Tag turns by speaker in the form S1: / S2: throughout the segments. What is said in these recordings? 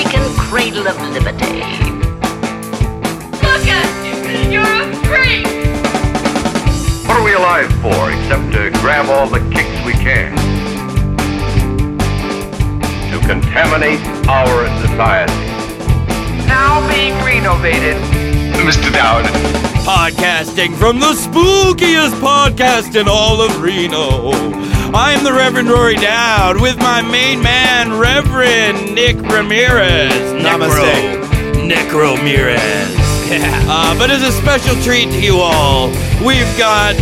S1: forsaken cradle of liberty.
S2: Look at you! You're a freak!
S3: What are we alive for except to grab all the kicks we can? To contaminate our society.
S4: Now being renovated.
S3: Mr. Dowd.
S5: Podcasting from the spookiest podcast in all of Reno. I'm the Reverend Rory Dowd with my main man, Reverend Nick Ramirez.
S6: Namaste.
S5: Necro Ramirez. But as a special treat to you all, we've got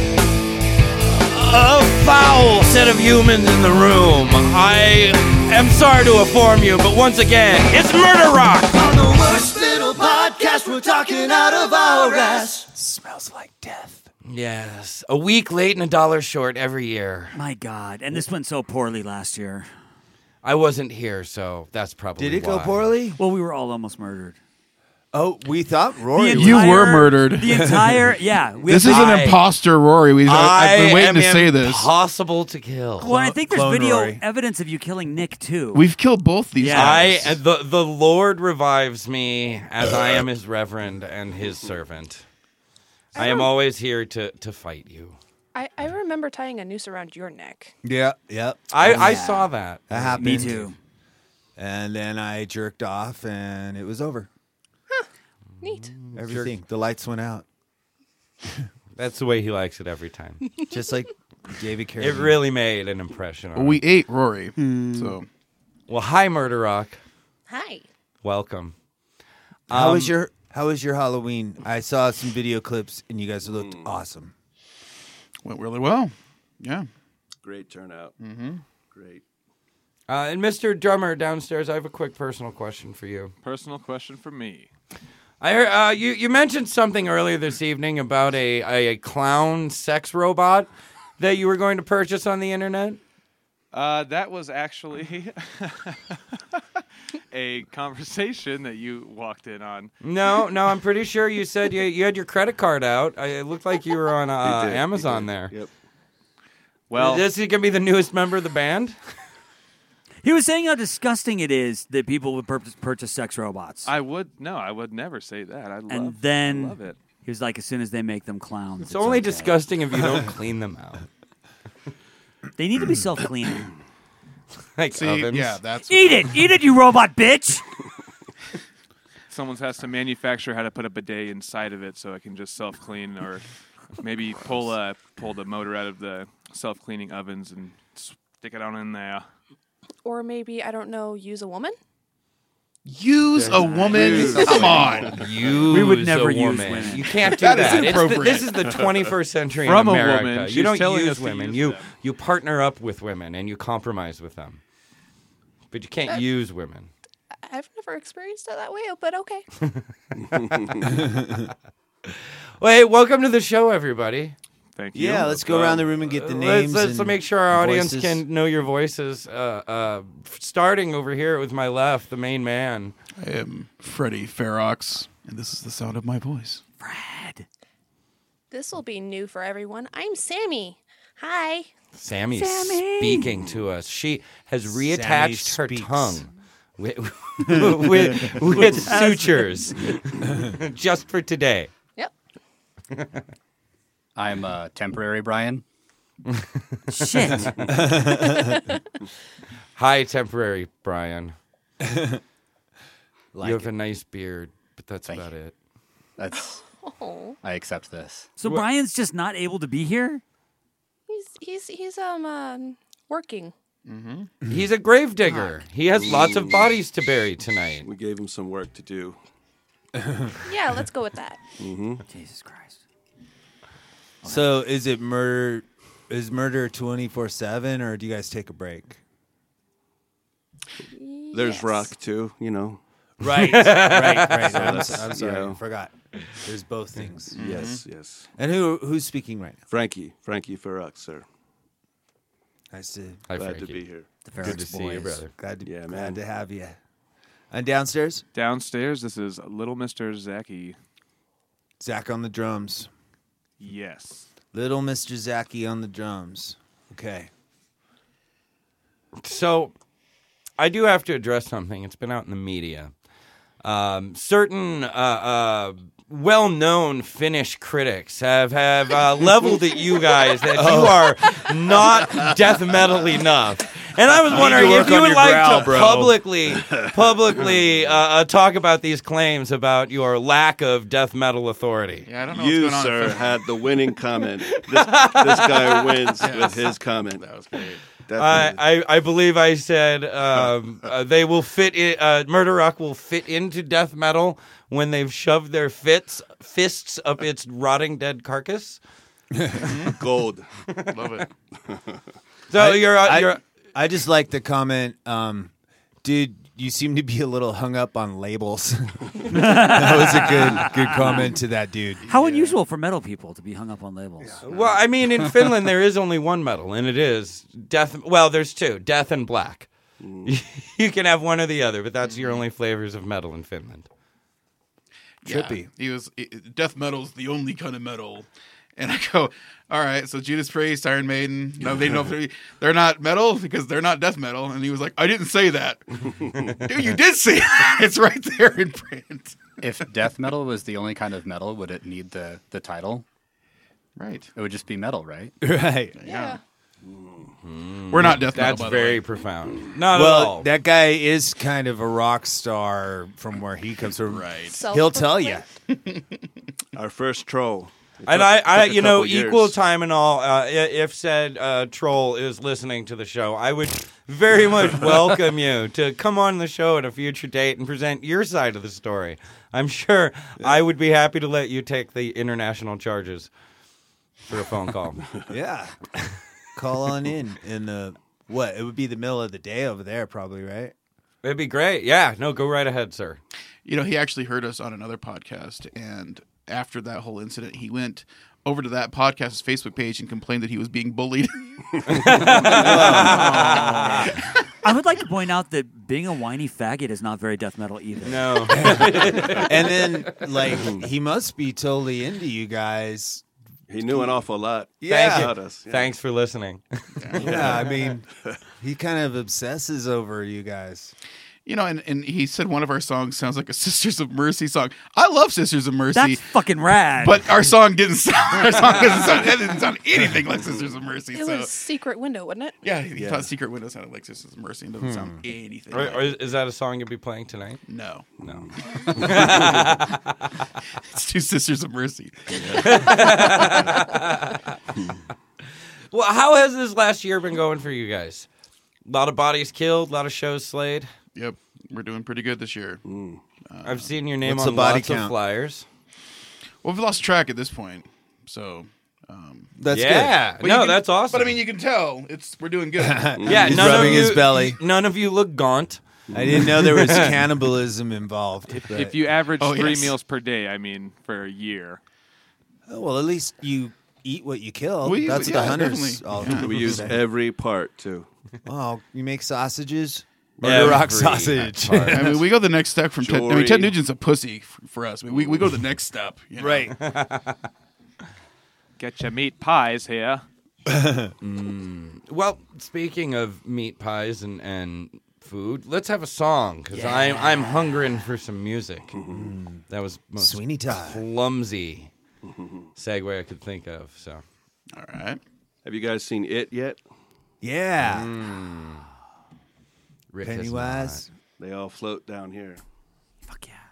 S5: a foul set of humans in the room. I am sorry to inform you, but once again, it's Murder Rock.
S7: On the worst little podcast, we're talking out of our ass.
S6: Smells like death.
S5: Yes, a week late and $1 short every year.
S8: My God, and this went so poorly last year.
S5: I wasn't here, so that's probably
S6: Did it
S5: why.
S6: go poorly?
S8: Well, we were all almost murdered.
S6: Oh, we thought Rory was.
S9: You were murdered.
S8: The entire, yeah.
S9: This is an imposter, Rory. I've been waiting to say this.
S5: Impossible to kill.
S8: Well, I think there's
S6: Clone
S8: video
S6: Rory.
S8: evidence of you killing Nick, too.
S9: We've killed both these guys.
S5: The Lord revives me as I am his reverend and his servant. I am always here to fight you.
S10: I remember tying a noose around your neck.
S6: Yeah.
S5: I saw that.
S6: That happened.
S8: Me too.
S6: And then I jerked off, and it was over.
S10: Neat.
S6: Everything. The lights went out.
S5: That's the way he likes it every time.
S6: Just like David Carradine.
S5: It really made an impression on
S9: Well, we
S5: him.
S9: ate Rory. So
S5: Well, hi, Murder Rock.
S10: Hi.
S5: Welcome.
S6: How was your Halloween? I saw some video clips, and you guys looked awesome.
S9: went really well. Yeah.
S11: Great turnout. Great.
S5: And Mr. Drummer downstairs, I have a quick personal question for you.
S11: Personal question for me.
S5: I heard, you mentioned something earlier this evening about a clown sex robot that you were going to purchase on the internet.
S11: That was actually a conversation that you walked in on.
S5: No, I'm pretty sure you said you had your credit card out. It looked like you were on Amazon there.
S11: Yep. Well,
S5: Is he going to be the newest member of the band?
S8: He was saying how disgusting it is that people would purchase sex robots.
S11: I would never say that. I love it.
S8: He was like, as soon as they make them clowns.
S5: It's only
S8: okay.
S5: disgusting if you don't clean them out.
S8: They need to be self-cleaning.
S5: Like ovens.
S9: Yeah, that's.
S8: Eat it, you robot bitch!
S11: Someone has to manufacture how to put a bidet inside of it so it can just self-clean, or maybe pull the motor out of the self-cleaning ovens and stick it on in there.
S10: Or maybe, I don't know, use a woman?
S9: Use a woman. Come on.
S5: We
S8: would never
S5: use
S8: use women.
S5: You can't do
S9: That is
S5: that.
S9: inappropriate.
S5: This is the 21st century
S11: From
S5: in
S11: a
S5: America.
S11: woman,
S5: You
S11: she's
S5: don't
S11: telling
S5: use
S11: us to
S5: women.
S11: use them.
S5: You partner up with women and you compromise with them. But you can't use women.
S10: I've never experienced it that way, but okay.
S5: Well, hey, welcome to the show, everybody.
S11: Thank you.
S6: Yeah, let's go around the room and get the names.
S5: Let's
S6: and
S5: make sure our audience
S6: voices.
S5: can know your voices. Starting over here with my left, the main man.
S9: I am Freddie Ferox, and this is the sound of my voice.
S8: Fred.
S10: This will be new for everyone. I'm Sammy. Hi.
S5: Sammy's speaking to us. She has reattached her
S6: speaks.
S5: tongue with sutures just for today.
S10: Yep.
S12: I'm temporary Brian.
S8: Shit.
S5: Hi, temporary Brian.
S12: Like
S5: You have a nice beard, but that's
S12: Thank
S5: about
S12: you.
S5: it.
S12: That's.
S10: Oh.
S12: I accept this.
S8: So Brian's just not able to be here?
S10: He's working.
S5: He's a gravedigger. He has lots of bodies to bury tonight.
S11: We gave him some work to do.
S10: Yeah, let's go with that.
S8: Jesus Christ.
S6: So is it murder? Is murder 24/7, or do you guys take a break?
S11: There's
S10: Yes.
S11: rock too, you know.
S6: Right. I'm
S11: that's,
S6: sorry,
S11: you know.
S6: I forgot. There's both things.
S11: Yes.
S6: And who's speaking right now?
S11: Frankie Ferrux, sir.
S6: Nice to
S5: Hi,
S11: Glad
S5: Frankie.
S11: to be here.
S8: The
S5: Good to
S8: Ferox
S5: see you,
S8: boys.
S5: brother.
S6: glad
S11: man.
S6: to have you. And downstairs,
S11: Downstairs, this is Little Mr. Zachy.
S6: Zach on the drums.
S11: Yes.
S6: Little Mr. Zachy on the drums. Okay.
S5: So, I do have to address something. It's been out in the media. Certain well-known Finnish critics have leveled at you guys that you are not death metal enough. And I was wondering if you would like to publicly talk about these claims about your lack of death metal authority.
S11: Yeah, I don't know
S13: You,
S11: what's going on.
S13: sir, had the winning comment. This guy wins with his comment.
S11: That was great.
S5: I believe I said they will fit in, Murder Rock will fit into death metal when they've shoved their fists up its rotting dead carcass.
S13: Gold.
S11: Love it.
S5: So
S6: I just like the comment, dude, you seem to be a little hung up on labels. That was a good comment to that dude.
S8: How unusual for metal people to be hung up on labels.
S5: Yeah. Well, I mean, in Finland there is only one metal, and it is death. Well, there's two: death and black. You can have one or the other, but that's your only flavors of metal in Finland.
S6: Trippy.
S9: Death metal's the only kind of metal. And I go, all right, so Judas Priest, Iron Maiden, no, they know they're not metal because they're not death metal. And he was like, I didn't say that. Dude, you did say that. It's right there in print.
S12: If death metal was the only kind of metal, would it need the title?
S9: Right.
S12: It would just be metal, right?
S6: Right.
S10: Yeah.
S9: We're not death metal,
S5: That's
S9: by the
S5: very
S9: way.
S5: profound. Not at
S6: Well,
S5: all.
S6: that guy is kind of a rock star from where he comes from.
S9: Right.
S6: He'll tell you.
S13: Our first troll.
S5: And I
S13: took a couple
S5: equal
S13: years.
S5: time and all. If said troll is listening to the show, I would very much welcome you to come on the show at a future date and present your side of the story. I'm sure I would be happy to let you take the international charges for a phone call.
S6: Yeah. Call on in the what? It would be the middle of the day over there, probably, right?
S5: It'd be great. Yeah. No, go right ahead, sir.
S9: You know, he actually heard us on another podcast, and after that whole incident, he went over to that podcast's Facebook page and complained that he was being bullied.
S8: I would like to point out that being a whiny faggot is not very death metal either.
S5: No.
S6: And then, like, he must be totally into you guys.
S13: He knew an awful lot.
S6: Yeah.
S5: Thank
S13: about
S5: you.
S13: us. Yeah.
S5: Thanks for listening.
S6: Yeah, I mean, he kind of obsesses over you guys.
S9: You know, and he said one of our songs sounds like a Sisters of Mercy song. I love Sisters of Mercy.
S8: That's fucking rad.
S9: But our song didn't sound. It didn't sound anything like Sisters of Mercy.
S10: It was Secret Window, wasn't it?
S9: Yeah, he thought Secret Window sounded like Sisters of Mercy and doesn't sound anything.
S5: Or
S9: like
S5: is that a song you'll be playing tonight?
S9: No.
S5: It's
S9: two Sisters of Mercy.
S5: Well, how has this last year been going for you guys? A lot of bodies killed, a lot of shows slayed.
S9: Yep, we're doing pretty good this year.
S5: I've seen your name
S6: What's
S5: on
S6: the body
S5: lots of
S6: count?
S5: flyers.
S9: Well, we've lost track at this point, so.
S6: That's
S5: yeah,
S9: But
S5: no,
S9: you can-
S5: that's awesome.
S9: But I mean, you can tell we're doing good.
S5: yeah,
S6: He's
S5: none
S6: rubbing
S5: of you,
S6: his belly.
S5: None of you look gaunt.
S6: I didn't know there was cannibalism involved.
S11: If you average
S9: Oh,
S11: 3
S9: yes.
S11: meals per day, I mean, for a year.
S6: Well, at least you eat what you kill.
S9: We-
S6: That's
S9: yeah,
S6: the hunters.
S9: definitely.
S6: All
S13: We use every part, too.
S6: Oh, you make sausages? Murder Rock sausage.
S9: I mean, we go the next step from Ted. I mean,
S13: Jewelry.
S9: Ted Nugent's a pussy for us. I mean, we go the next step. You know?
S6: Right.
S11: Get your meat pies here.
S5: Well, speaking of meat pies and food, let's have a song because I'm hungering for some music. That was most
S6: Sweeney Todd.
S5: clumsy segue I could think of. So,
S9: All right.
S13: Have you guys seen It yet?
S6: Yeah.
S5: Rick has
S6: Pennywise.
S13: They all float down here.
S8: Fuck yeah.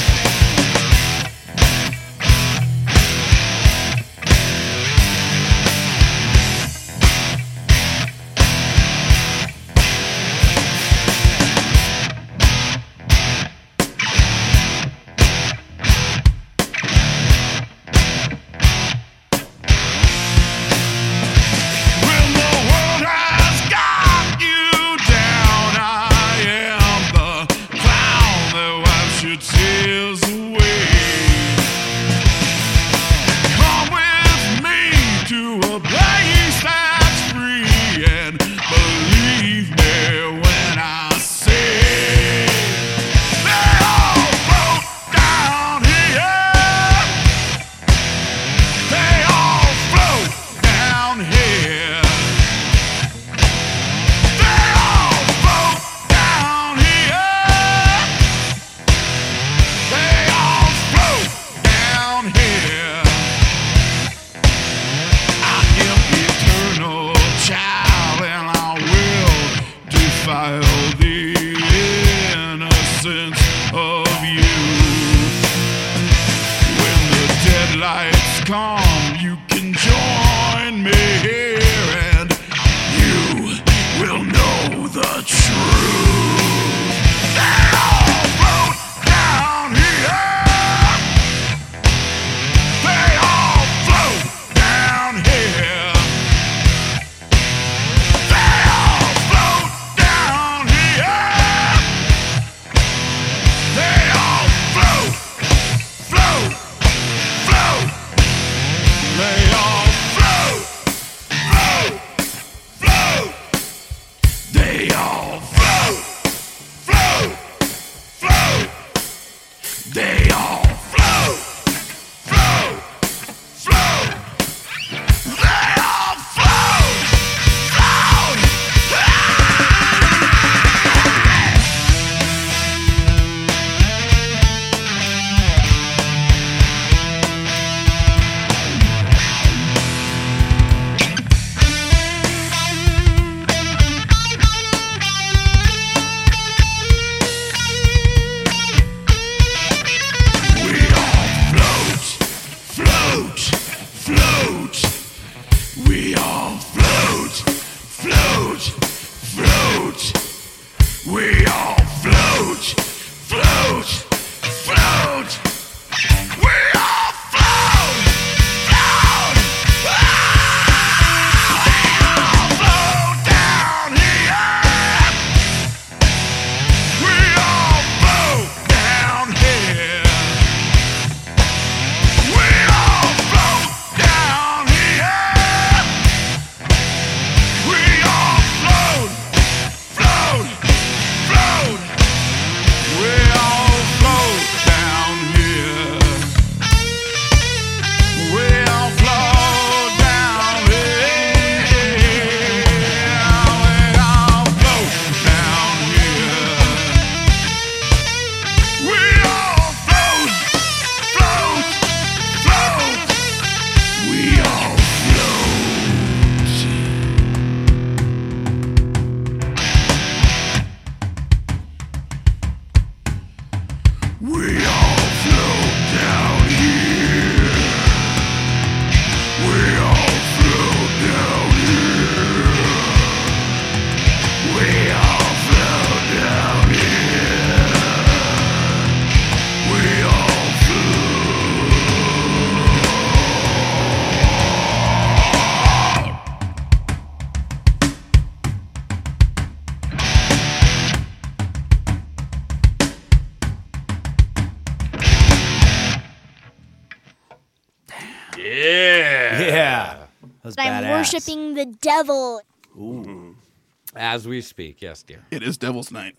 S7: Thank
S6: That's
S14: I'm
S6: badass.
S14: worshiping the devil.
S6: Ooh.
S5: As we speak, yes, dear.
S9: It is Devil's Night.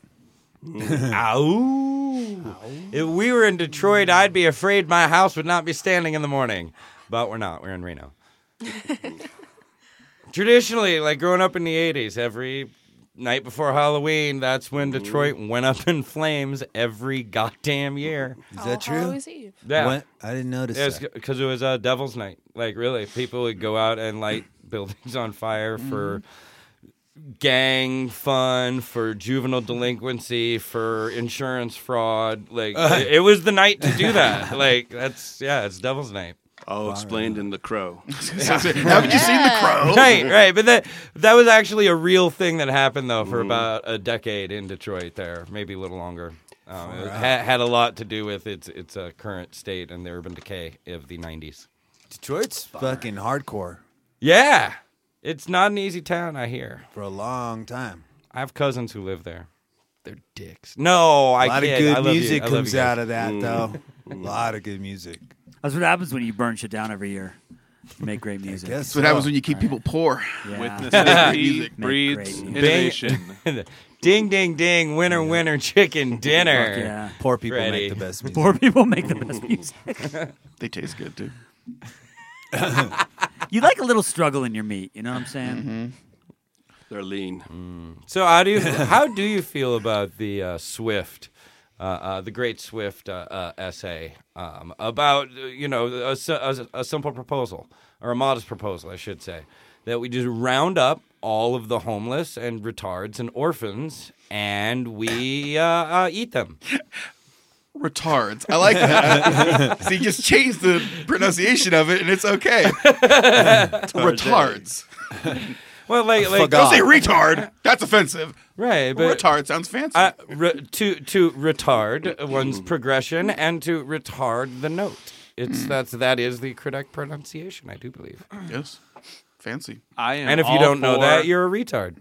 S5: Ow. If we were in Detroit, I'd be afraid my house would not be standing in the morning. But we're not. We're in Reno. Traditionally, like growing up in the 80s, every night before Halloween, that's when Detroit went up in flames every goddamn year.
S6: Is that true?
S10: Halloween's Eve.
S5: Yeah.
S6: What? I didn't notice that.
S5: Because it was Devil's Night. Like, really, people would go out and light buildings on fire for gang fun, for juvenile delinquency, for insurance fraud. Like, it was the night to do that. Like, it's Devil's Night.
S13: All explained in The Crow.
S9: Haven't you seen The Crow?
S5: Right. But that was actually a real thing that happened, though, for about a decade in Detroit there, maybe a little longer. It had a lot to do with its current state and the urban decay of the 90s.
S6: Detroit's fucking hardcore.
S5: Yeah. It's not an easy town, I hear.
S6: For a long time.
S5: I have cousins who live there. They're dicks. No, I can't.
S6: A lot
S5: I
S6: of
S5: love
S6: good
S5: you.
S6: music
S5: I love
S6: comes
S5: you guys.
S6: out of that, though. A lot of good music.
S8: That's what happens when you burn shit down every year. You make great music.
S9: That's what happens when you keep people poor.
S8: Yeah.
S11: With
S8: Make
S11: necessity
S8: great
S11: breeds
S8: music.
S11: innovation.
S5: Ding, ding, ding. Winner, winner, chicken dinner.
S8: Fuck yeah.
S6: Poor people
S5: Ready.
S6: make the best music.
S8: Poor people make the best music.
S9: They taste good, too.
S8: You like a little struggle in your meat. You know what I'm saying?
S13: They're lean.
S5: So how do you feel about the Swift, the Great Swift essay about a simple proposal, or a modest proposal, I should say, that we just round up all of the homeless and retards and orphans and we eat them.
S9: Retards. I like that. So you just change the pronunciation of it, and it's okay. Retards.
S5: Well, like
S9: don't say retard. That's offensive.
S5: Right, but
S9: retard sounds fancy.
S5: To retard one's progression and to retard the note. That is the correct pronunciation, I do believe.
S9: Yes, fancy.
S11: I am.
S5: And if you don't know that, you're a retard.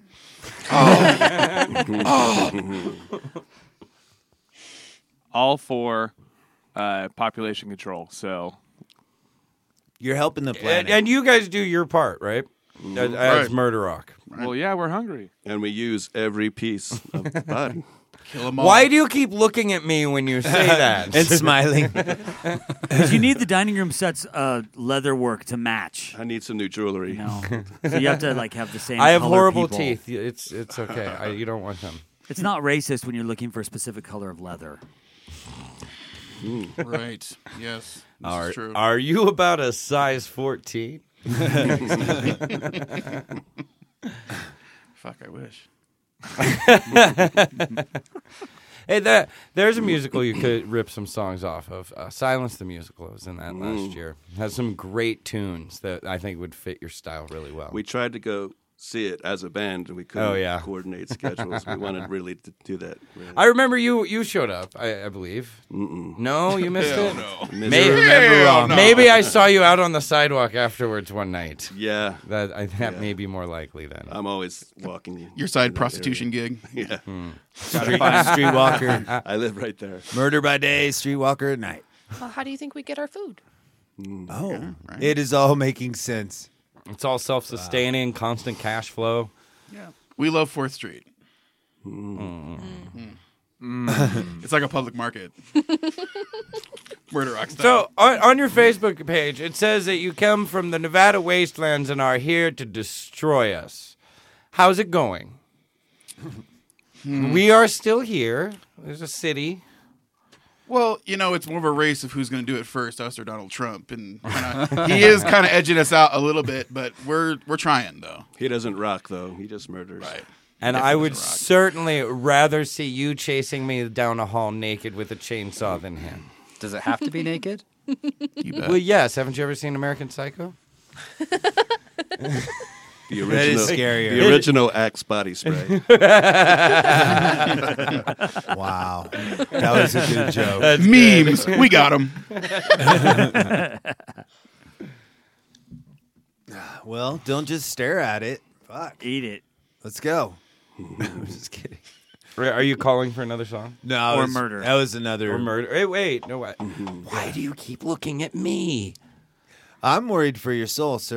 S11: All for population control. So
S6: you're helping the planet,
S5: and you guys do your part, right? As
S9: Right.
S5: Murder Rock.
S11: Well, yeah, we're hungry.
S13: And we use every piece of the body.
S9: Kill 'em all.
S5: Why do you keep looking at me when you say that?
S6: and smiling.
S8: Because you need the dining room set's leather work to match.
S13: I need some new jewelry.
S8: No, so you have to have the same.
S5: I have
S8: color
S5: horrible
S8: people.
S5: teeth. It's okay. You don't want them.
S8: It's not racist when you're looking for a specific color of leather.
S9: Right. Yes. This is true.
S5: Are you about a size 14?
S9: Fuck, I wish.
S5: Hey, there's a musical you could rip some songs off of. Silence the Musical was in that last year. It has some great tunes that I think would fit your style really well.
S13: We tried to go see it as a band, and we couldn't coordinate schedules. We wanted really to do that. Really.
S5: I remember you showed up, I believe. No, you missed it?
S9: No.
S5: Maybe I saw you out on the sidewalk afterwards one night.
S13: Yeah.
S5: That may be more likely then.
S13: I'm always walking.
S9: Your side prostitution gig.
S13: Yeah.
S6: Streetwalker.
S13: I live right there.
S6: Murder by day, streetwalker at night.
S10: Well, how do you think we get our food?
S6: It is all making sense.
S5: It's all self-sustaining, constant cash flow.
S9: Yeah. We love 4th Street. It's like a public market. Murder Rock style.
S5: So, on your Facebook page, it says that you come from the Nevada wastelands and are here to destroy us. How's it going? We are still here. There's a city.
S9: Well, it's more of a race of who's going to do it first, us or Donald Trump, and he is kind of edging us out a little bit, but we're trying though.
S13: He doesn't rock though; he just murders.
S9: Right.
S5: And I would certainly rather see you chasing me down a hall naked with a chainsaw than him.
S12: Does it have to be naked?
S9: You bet.
S5: Well, yes. Haven't you ever seen American Psycho?
S13: The original,
S6: That is scarier.
S13: The original Axe body spray.
S6: Wow. That was a good joke.
S5: That's
S9: Memes.
S5: good.
S9: We got them.
S6: Well, don't just stare at it. Fuck.
S8: Eat it.
S6: Let's go. I'm just kidding.
S5: Are you calling for another song?
S6: No,
S8: Or murder.
S6: That was another.
S5: Or murder? Hey, wait. No, what? Why do you keep looking at me?
S6: I'm worried for your soul, sir.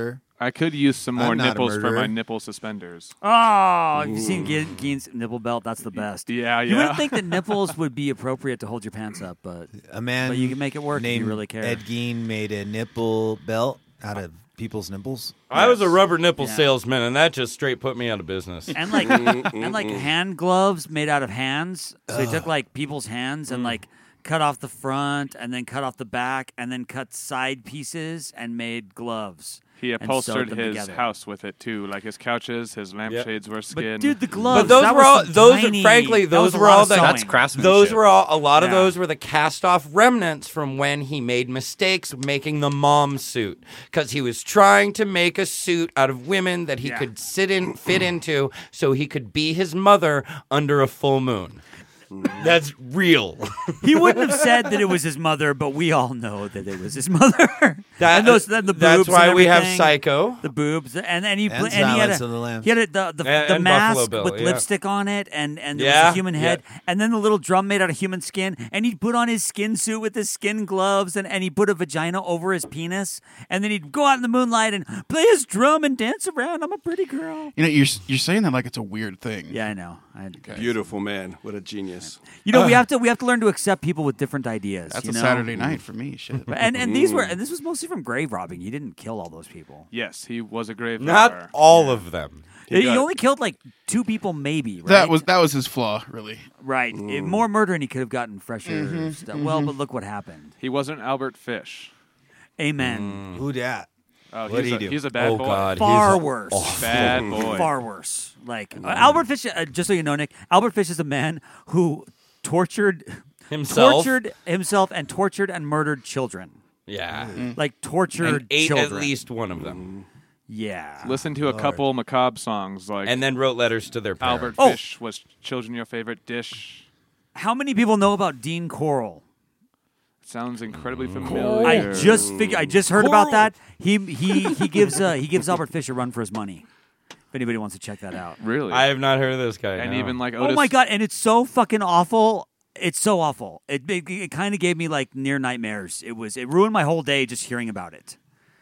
S11: I could use some more
S6: I'm not a
S11: nipples for
S6: murderer.
S11: my nipple suspenders.
S8: Oh, have you seen Gein's nipple belt? That's the best.
S11: Yeah,
S8: You
S11: yeah.
S8: wouldn't think that nipples would be appropriate to hold your pants up, but
S6: A man
S8: but you can make it work if
S6: named
S8: you really care.
S6: Ed Gein made a nipple belt out of people's nipples.
S5: I was a rubber nipple
S8: Yeah.
S5: salesman, and that just straight put me out of business.
S8: And like hand gloves made out of hands. So he took like people's hands and like cut off the front and then cut off the back and then cut side pieces and made gloves.
S11: He
S8: and
S11: upholstered
S8: sewed them
S11: his
S8: together.
S11: house with it too, like his couches, his lampshades were skin.
S8: But dude, the gloves.
S5: But those
S8: that
S5: were
S8: was
S5: all
S8: some
S5: those.
S8: tiny-
S5: Frankly,
S8: that
S5: those
S8: was a
S5: were
S8: lot
S5: all
S8: of
S5: the.
S8: sewing.
S12: That's craftsmanship.
S5: Those were all. A lot of
S8: Yeah.
S5: those were the cast-off remnants from when he made mistakes making the mom suit, because he was trying to make a suit out of women that he could fit into, so he could be his mother under a full moon. That's real.
S8: He wouldn't have said that it was his mother, but we all know that it was his mother.
S5: That-
S8: and those, then the
S5: that's
S8: boobs
S5: why
S8: and
S5: we have
S8: everything.
S5: Psycho.
S8: The boobs, and he
S6: And
S8: he had
S6: Silence of the Lambs.
S8: he had the
S5: And
S8: mask
S5: Buffalo Bill,
S8: with
S5: yeah.
S8: lipstick on it, and there was
S5: Yeah,
S8: a human head, and then the little drum made out of human skin, and he'd put on his skin suit with his skin gloves, and he put a vagina over his penis, and then he'd go out in the moonlight and play his drum and dance around. I'm a pretty girl.
S9: You know, you're saying that like it's a weird thing.
S8: Yeah, I know.
S13: Beautiful man. What a genius.
S8: You know, we have to learn to accept people with different ideas.
S9: That's
S8: you
S9: a
S8: know?
S9: Saturday night for me. Shit.
S8: And this was mostly from grave robbing. He didn't kill all those people.
S11: Yes, he was a grave
S5: Not
S11: robber.
S5: all of them.
S8: He only killed like 2 people, maybe. Right?
S9: That was his flaw, really.
S8: right. More murder, and he could have gotten fresher stuff. Well, but look what happened.
S11: He wasn't Albert Fish.
S8: Amen.
S6: Who dat?
S11: Oh,
S6: What'd he do?
S11: He's a bad
S5: Oh
S11: boy.
S5: God,
S8: Far
S5: he's
S8: worse.
S5: awful.
S11: Bad boy.
S8: Far worse. Like Albert Fish. Just so you know, Nick, Albert Fish is a man who tortured
S5: Himself.
S8: and tortured and murdered children.
S5: Yeah,
S8: Like tortured
S5: and ate
S8: children.
S5: at least one of them,
S8: Yeah.
S11: Listen to a couple macabre songs like
S5: and then wrote letters to their parents.
S11: Albert Fish was children your favorite dish.
S8: How many people know about Dean Corll?
S11: Sounds incredibly familiar.
S8: I just heard about that. He gives Albert Fish a run for his money. If anybody wants to check that out.
S11: Really?
S5: I have not heard of this guy.
S11: and
S5: no.
S11: even like Otis.
S8: Oh my god! And it's so fucking awful. It's so awful. It kind of gave me like near nightmares. It ruined my whole day just hearing about it.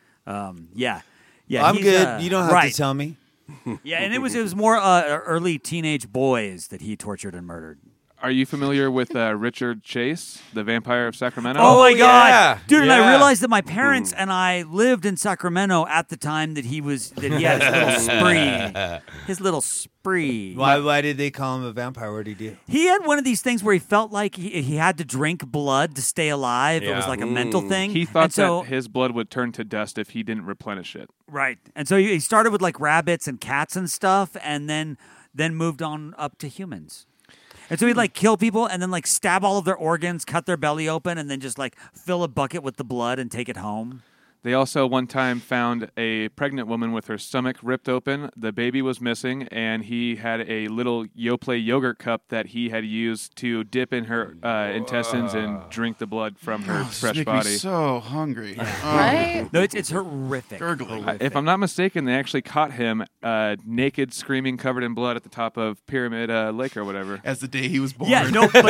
S8: Yeah.
S6: I'm
S8: he's,
S6: good. You don't have
S8: right.
S6: to tell me.
S8: Yeah, and it was more early teenage boys that he tortured and murdered.
S11: Are you familiar with Richard Chase, the Vampire of Sacramento?
S8: Oh my god,
S5: yeah.
S8: dude! And
S5: Yeah.
S8: I realized that my parents and I lived in Sacramento at the time that he had his little spree. His little spree.
S6: Why did they call him a vampire? What did he do?
S8: He had one of these things where he felt like he had to drink blood to stay alive. It was
S5: Yeah.
S8: like a mental thing.
S11: He thought
S8: and so,
S11: that his blood would turn to dust if he didn't replenish it.
S8: right, and so he started with like rabbits and cats and stuff, and then moved on up to humans. And so he'd like kill people and then like stab all of their organs, cut their belly open, and then just like fill a bucket with the blood and take it home.
S11: They also one time found a pregnant woman with her stomach ripped open. The baby was missing, and he had a little Yoplait yogurt cup that he had used to dip in her intestines and drink the blood from her fresh
S9: Make
S11: body.
S9: me so hungry.
S10: Right?
S8: No, it's horrific.
S9: Gurgling.
S11: If I'm not mistaken, they actually caught him naked, screaming, covered in blood at the top of Pyramid Lake or whatever.
S9: As the day he was born.
S8: Yeah, no, but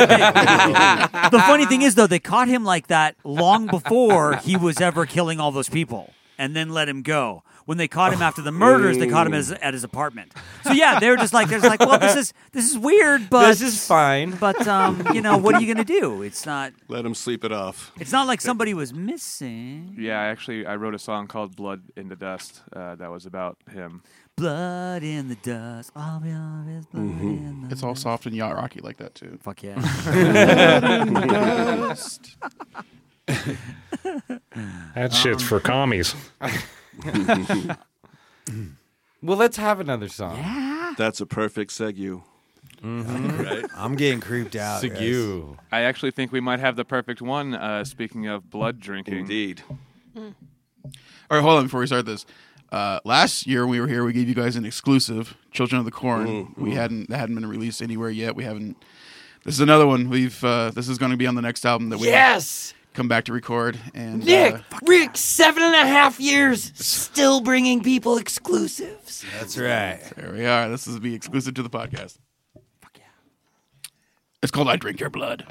S8: the funny thing is, though, they caught him like that long before he was ever killing all those people and then let him go. When they caught him after the murders, they caught him at his apartment. So yeah, they're just like, well, this is weird, but
S5: This is fine.
S8: But what are you gonna do? It's not.
S13: Let him sleep it off.
S8: It's not like somebody was missing.
S11: Yeah, I wrote a song called Blood in the Dust that was about him.
S8: Blood in the dust. I'll be honest, blood in the
S9: It's all soft and yacht rocky like that too.
S8: Fuck yeah.
S15: That shit's for commies.
S5: Well, let's have another song.
S8: Yeah.
S13: That's a perfect segue.
S6: Right? I'm getting creeped out.
S5: Segue.
S11: I actually think we might have the perfect one. Speaking of blood drinking,
S13: Indeed.
S9: All right, hold on before we start this. Last year when we were here, we gave you guys an exclusive, "Children of the Corn." That hadn't been released anywhere yet. We haven't. This is another one. This is going to be on the next album that we come back to record. And
S5: Nick, Rick, 7.5 years, still bringing people exclusives.
S6: That's right.
S9: There we are. This is be exclusive to the podcast. Fuck yeah! It's called "I Drink Your Blood."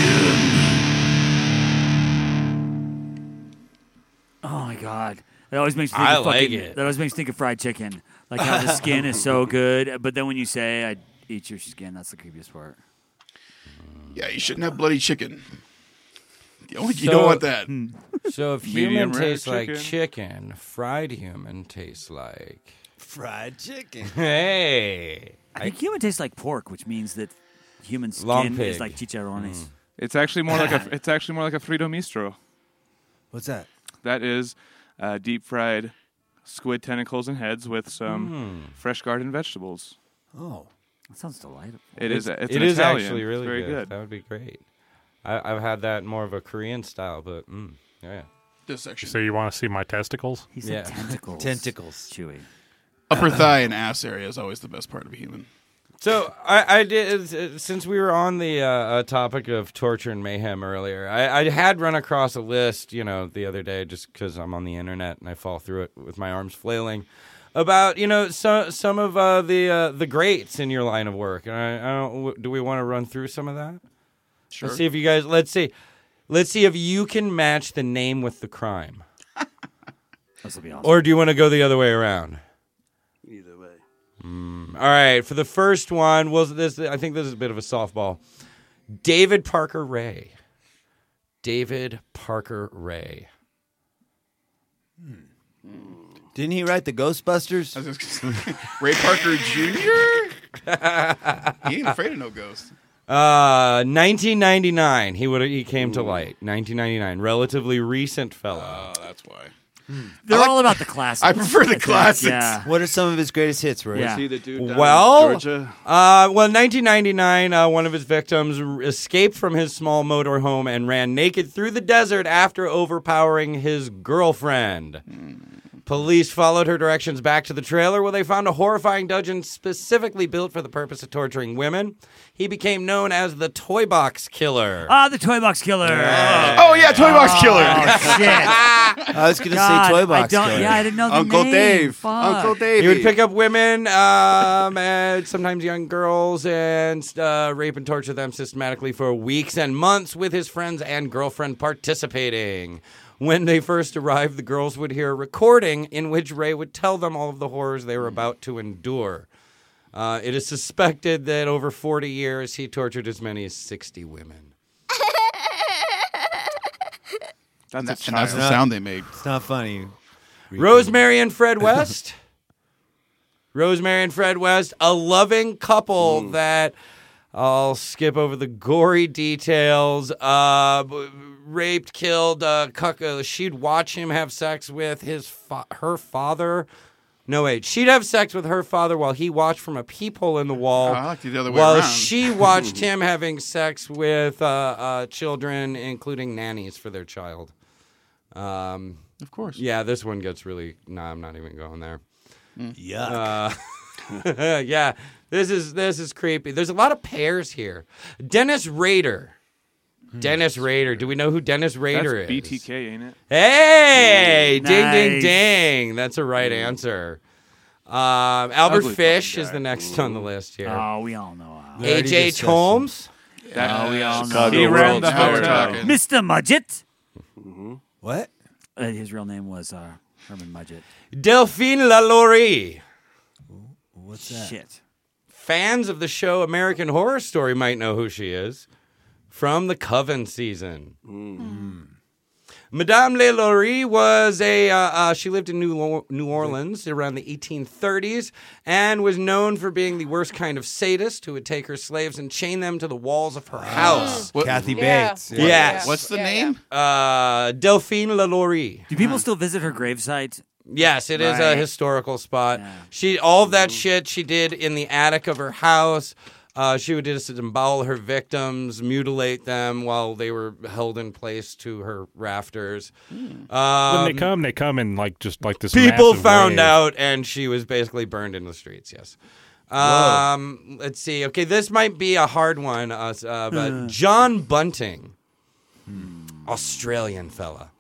S8: Oh my god, that always makes me think
S5: I
S8: of
S5: like
S8: fucking,
S5: it.
S8: That always makes me think of fried chicken. Like how the skin is so good, but then when you say I eat your skin, that's the creepiest part.
S9: Yeah, you shouldn't have bloody chicken. You don't want that.
S16: So if
S11: Medium
S16: human
S11: rare
S16: tastes like
S11: chicken.
S16: chicken, fried human tastes like
S6: fried chicken.
S16: Hey,
S8: I think human tastes like pork, which means that human
S16: Long
S8: skin
S16: pig.
S8: is like chicharrones.
S11: It's actually more like a Frito Mistro.
S6: What's that?
S11: That is deep fried squid tentacles and heads with some fresh garden vegetables.
S6: Oh,
S8: that sounds delightful.
S11: It is. It's
S16: it
S11: an
S16: is
S11: Italian.
S16: actually really
S11: It's very good.
S16: That would be great. I've had that more of a Korean style, but yeah.
S9: This section.
S15: So you want to see my testicles?
S8: He said tentacles.
S6: Tentacles.
S8: Chewy.
S9: Upper thigh and ass area is always the best part of a human.
S16: So I did, since we were on the topic of torture and mayhem earlier, I had run across a list, the other day, just because I'm on the internet and I fall through it with my arms flailing, about some of the greats in your line of work. And I don't. Do we want to run through some of that?
S9: Sure.
S16: Let's see if you guys. Let's see if you can match the name with the crime.
S8: This will be awesome.
S16: Or do you want to go the other way around?
S13: Either way.
S16: All right, for the first one, I think this is a bit of a softball. David Parker Ray. David Parker Ray.
S6: Didn't he write the Ghostbusters?
S9: Ray Parker Jr.? He ain't afraid of no ghosts.
S16: 1999. He came to light. 1999. Relatively recent fellow.
S9: Oh, that's why.
S8: They're all about the classics.
S9: I prefer the classics.
S8: Yeah.
S6: What are some of his greatest hits, Roy?
S8: Yeah.
S13: Was he the dude down
S16: Well,
S13: in Georgia?
S16: 1999, one of his victims escaped from his small motorhome and ran naked through the desert after overpowering his girlfriend. Police followed her directions back to the trailer where they found a horrifying dungeon specifically built for the purpose of torturing women. He became known as the Toy Box Killer.
S8: Ah, the Toy Box Killer.
S9: Oh, yeah, Toy Box Killer.
S8: Oh, shit.
S6: I was going to say Toy Box Killer.
S8: Yeah, I didn't know the
S13: Uncle
S8: name.
S13: Dave.
S8: Fuck.
S13: Uncle Dave.
S16: He would pick up women, and sometimes young girls, and rape and torture them systematically for weeks and months, with his friends and girlfriend participating. When they first arrived, the girls would hear a recording in which Ray would tell them all of the horrors they were about to endure. It is suspected that over 40 years, he tortured as many as 60 women.
S9: That's the sound they made.
S6: It's not funny.
S16: Rosemary and Fred West. Rosemary and Fred West, a loving couple that I'll skip over the gory details. Raped, killed. She'd watch him have sex with her father. No, wait. She'd have sex with her father while he watched from a peephole in the wall.
S9: I like it the other way
S16: while
S9: around.
S16: she watched him having sex with children, including nannies for their child.
S9: Of course.
S16: Yeah, this one gets really... No, I'm not even going there.
S6: Yuck.
S16: Yeah, this is creepy. There's a lot of pairs here. Dennis Rader. Dennis Rader. Do we know who Dennis Rader
S11: That's
S16: is?
S11: BTK, ain't it?
S16: Hey!
S8: Nice.
S16: Ding, ding, ding. That's a right answer. Albert
S11: Ugly
S16: Fish
S11: fucking
S16: is
S11: guy.
S16: the next on the list here.
S8: Oh, we all know.
S16: H.H. Holmes.
S8: Oh, we all know.
S9: Chicago
S11: He ran
S9: World.
S11: the
S9: Now we're
S11: hotel.
S9: talking.
S8: Mr. Mudgett.
S6: What?
S8: His real name was Herman Mudgett.
S16: Delphine LaLaurie.
S6: What's that?
S8: Shit.
S16: Fans of the show American Horror Story might know who she is from the Coven season. Madame LaLaurie was she lived in New Orleans around the 1830s and was known for being the worst kind of sadist who would take her slaves and chain them to the walls of her house.
S6: Kathy
S10: Yeah.
S6: Bates.
S10: Yeah.
S16: Yes.
S9: What's the
S10: Yeah,
S9: name?
S16: Delphine LaLaurie.
S8: Do people still visit her gravesite?
S16: Yes, it is a
S8: Right.
S16: historical spot.
S8: Yeah.
S16: All of that shit she did in the attic of her house. She would disembowel her victims, mutilate them while they were held in place to her rafters.
S15: When they come in this.
S16: People
S15: massive
S16: found
S15: wave.
S16: out, and she was basically burned in the streets. Yes. Let's see. Okay, this might be a hard one. But John Bunting, Australian fella.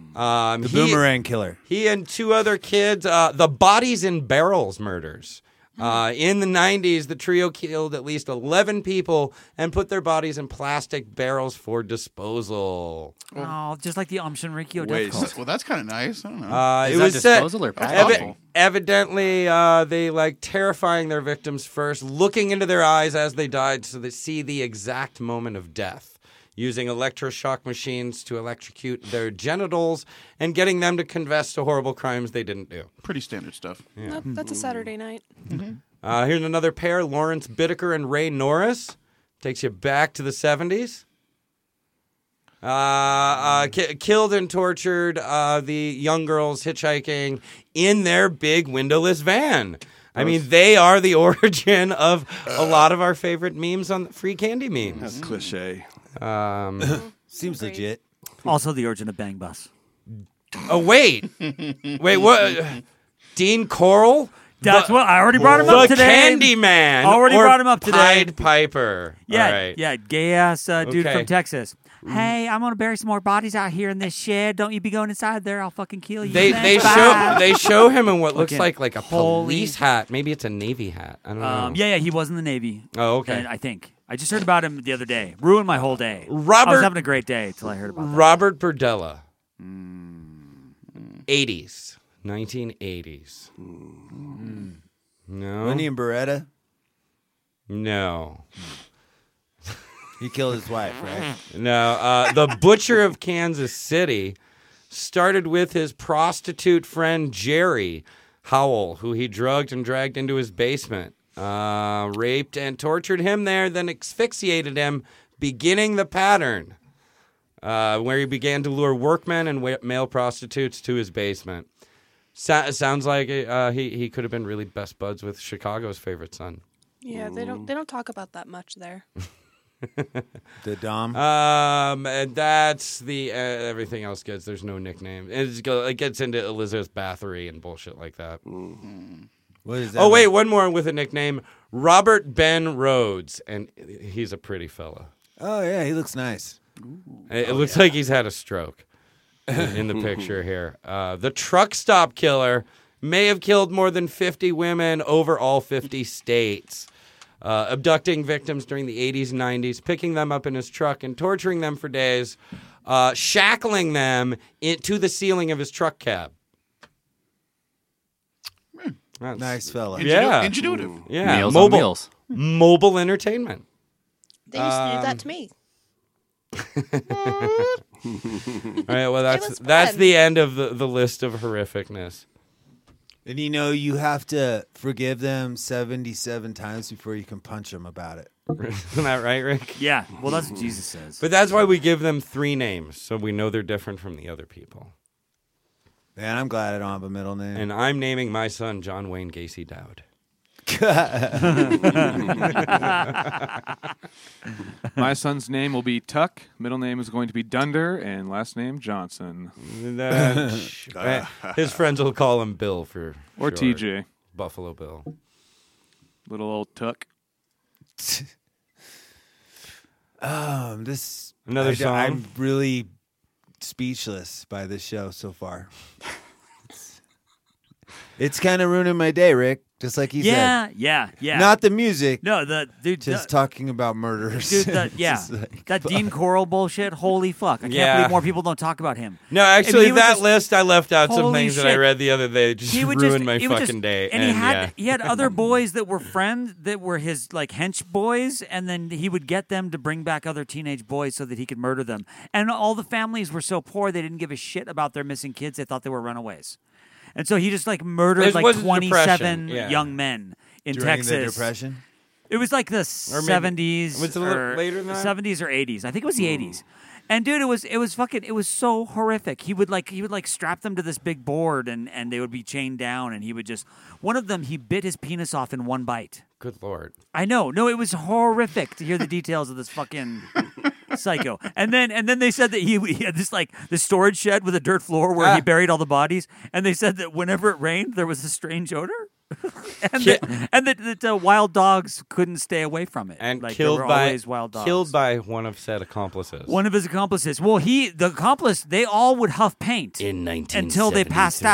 S6: The Boomerang Killer.
S16: He and two other kids, the Bodies in Barrels murders. In the 90s, the trio killed at least 11 people and put their bodies in plastic barrels for disposal.
S8: Oh, just like the Shinrikyo death
S13: Wait,
S8: cult.
S9: Well, that's kind of nice. I don't know.
S12: Is
S16: It
S12: that
S16: was
S12: disposal or packaging?
S16: evidently, they like terrifying their victims first, looking into their eyes as they died so they see the exact moment of death, using electroshock machines to electrocute their genitals and getting them to confess to horrible crimes they didn't do.
S9: Pretty standard stuff.
S16: Yeah.
S10: Nope, that's a Saturday night.
S16: Here's another pair, Lawrence Bittaker and Ray Norris. Takes you back to the 70s. Killed and tortured the young girls hitchhiking in their big windowless van. I mean, they are the origin of a lot of our favorite memes on free candy memes.
S13: That's cliche.
S6: Seems legit.
S8: Also the origin of Bang Bus.
S16: Oh, wait, what? Dean Coral?
S8: That's what I already brought him up
S16: the
S8: today.
S16: Candyman.
S8: Already
S16: or
S8: brought him up today.
S16: Pied Piper.
S8: Yeah,
S16: All right.
S8: yeah, gay ass dude
S16: Okay.
S8: from Texas. Hey, I'm gonna bury some more bodies out here in this shed. Don't you be going inside there? I'll fucking kill you.
S16: They
S8: Thanks,
S16: show him in what looks
S8: Fucking
S16: like a
S8: holy-
S16: police hat. Maybe it's a Navy hat. I don't know.
S8: Yeah, he was in the Navy.
S16: Oh, okay.
S8: And I think I just heard about him the other day. Ruined my whole day. I
S16: Robert-
S8: was having a great day till I heard about that.
S16: Robert Berdella. 80s. 1980s. No.
S6: Lenny and Beretta.
S16: No.
S6: He killed his wife, right?
S16: No. The Butcher of Kansas City started with his prostitute friend Jerry Howell, who he drugged and dragged into his basement. Raped and tortured him there, then asphyxiated him, beginning the pattern where he began to lure workmen and male prostitutes to his basement. Sounds like he could have been really best buds with Chicago's favorite son.
S10: Yeah, they don't talk about that much there.
S6: The Dom.
S16: And that's the everything else gets. There's no nickname. It gets into Elizabeth Bathory and bullshit like that.
S6: What is that?
S16: Oh wait, one more with a nickname: Robert Ben Rhodes, and he's a pretty fella.
S6: Oh yeah, he looks nice.
S16: It looks like he's had a stroke in the picture here. The truck stop killer may have killed more than 50 women over all 50 states, abducting victims during the 80s and 90s, picking them up in his truck and torturing them for days, shackling them to the ceiling of his truck cab.
S6: Nice fella.
S16: Yeah.
S9: Ingenuitive.
S16: Yeah.
S12: Meals on Wheels.
S16: Mobile entertainment.
S10: They used to do that to me.
S16: All right, well, that's
S10: fun.
S16: the end of the list of horrificness.
S6: And you have to forgive them 77 times before you can punch them about it.
S16: Isn't that right, Rick?
S8: Yeah, well, that's what Jesus says.
S16: But that's why we give them 3 names, so we know they're different from the other people.
S6: Man, I'm glad I don't have a middle name.
S16: And I'm naming my son John Wayne Gacy Dowd.
S11: My son's name will be Tuck. Middle name is going to be Dunder, and last name Johnson.
S16: His friends will call him Bill for
S11: Or
S16: short.
S11: TJ.
S16: Buffalo Bill.
S11: Little old Tuck.
S16: Another song?
S6: I'm really speechless by this show so far. It's kind of ruining my day, Rick. Just like he said.
S8: Yeah.
S6: Not the music.
S8: No, the dude.
S6: Just talking about murders.
S8: Dude,
S6: It's
S8: yeah.
S6: just like,
S8: That Dean Coral bullshit. Holy fuck! I can't
S16: Yeah.
S8: believe more people don't talk about him.
S16: No,
S8: I mean,
S16: actually,
S8: he was
S16: that
S8: just-
S16: list, I left out some
S8: Holy
S16: things that I
S8: shit.
S16: read the other day. Just
S8: He would
S16: ruined my
S8: he would
S16: fucking day.
S8: And
S16: yeah.
S8: he had other boys that were friends that were his like hench boys, and then he would get them to bring back other teenage boys so that he could murder them. And all the families were so poor they didn't give a shit about their missing kids. They thought they were runaways. And so he just like murdered
S16: This
S8: like
S16: was the
S8: 27
S16: Depression,
S8: young men in
S6: During
S8: Texas.
S6: the Depression?
S8: It was like the
S16: Or maybe-
S8: 70s.
S16: was it a little
S8: or
S16: later than that?
S8: 70s or 80s. I think it was the 80s. And dude, it was so horrific. He would strap them to this big board and they would be chained down, and he would just one of them he bit his penis off in one bite.
S16: Good Lord.
S8: I know. No, it was horrific to hear the details of this fucking psycho. And then they said that he had this storage shed with a dirt floor where he buried all the bodies, and they said that whenever it rained there was a strange odor. and that wild dogs couldn't stay away from it.
S16: And
S8: like,
S16: killed
S8: there were
S16: by
S8: always wild dogs.
S16: killed by one of said accomplices.
S8: One of his accomplices. Well, the accomplice, they all would huff paint
S16: in 1973.
S8: until they passed out.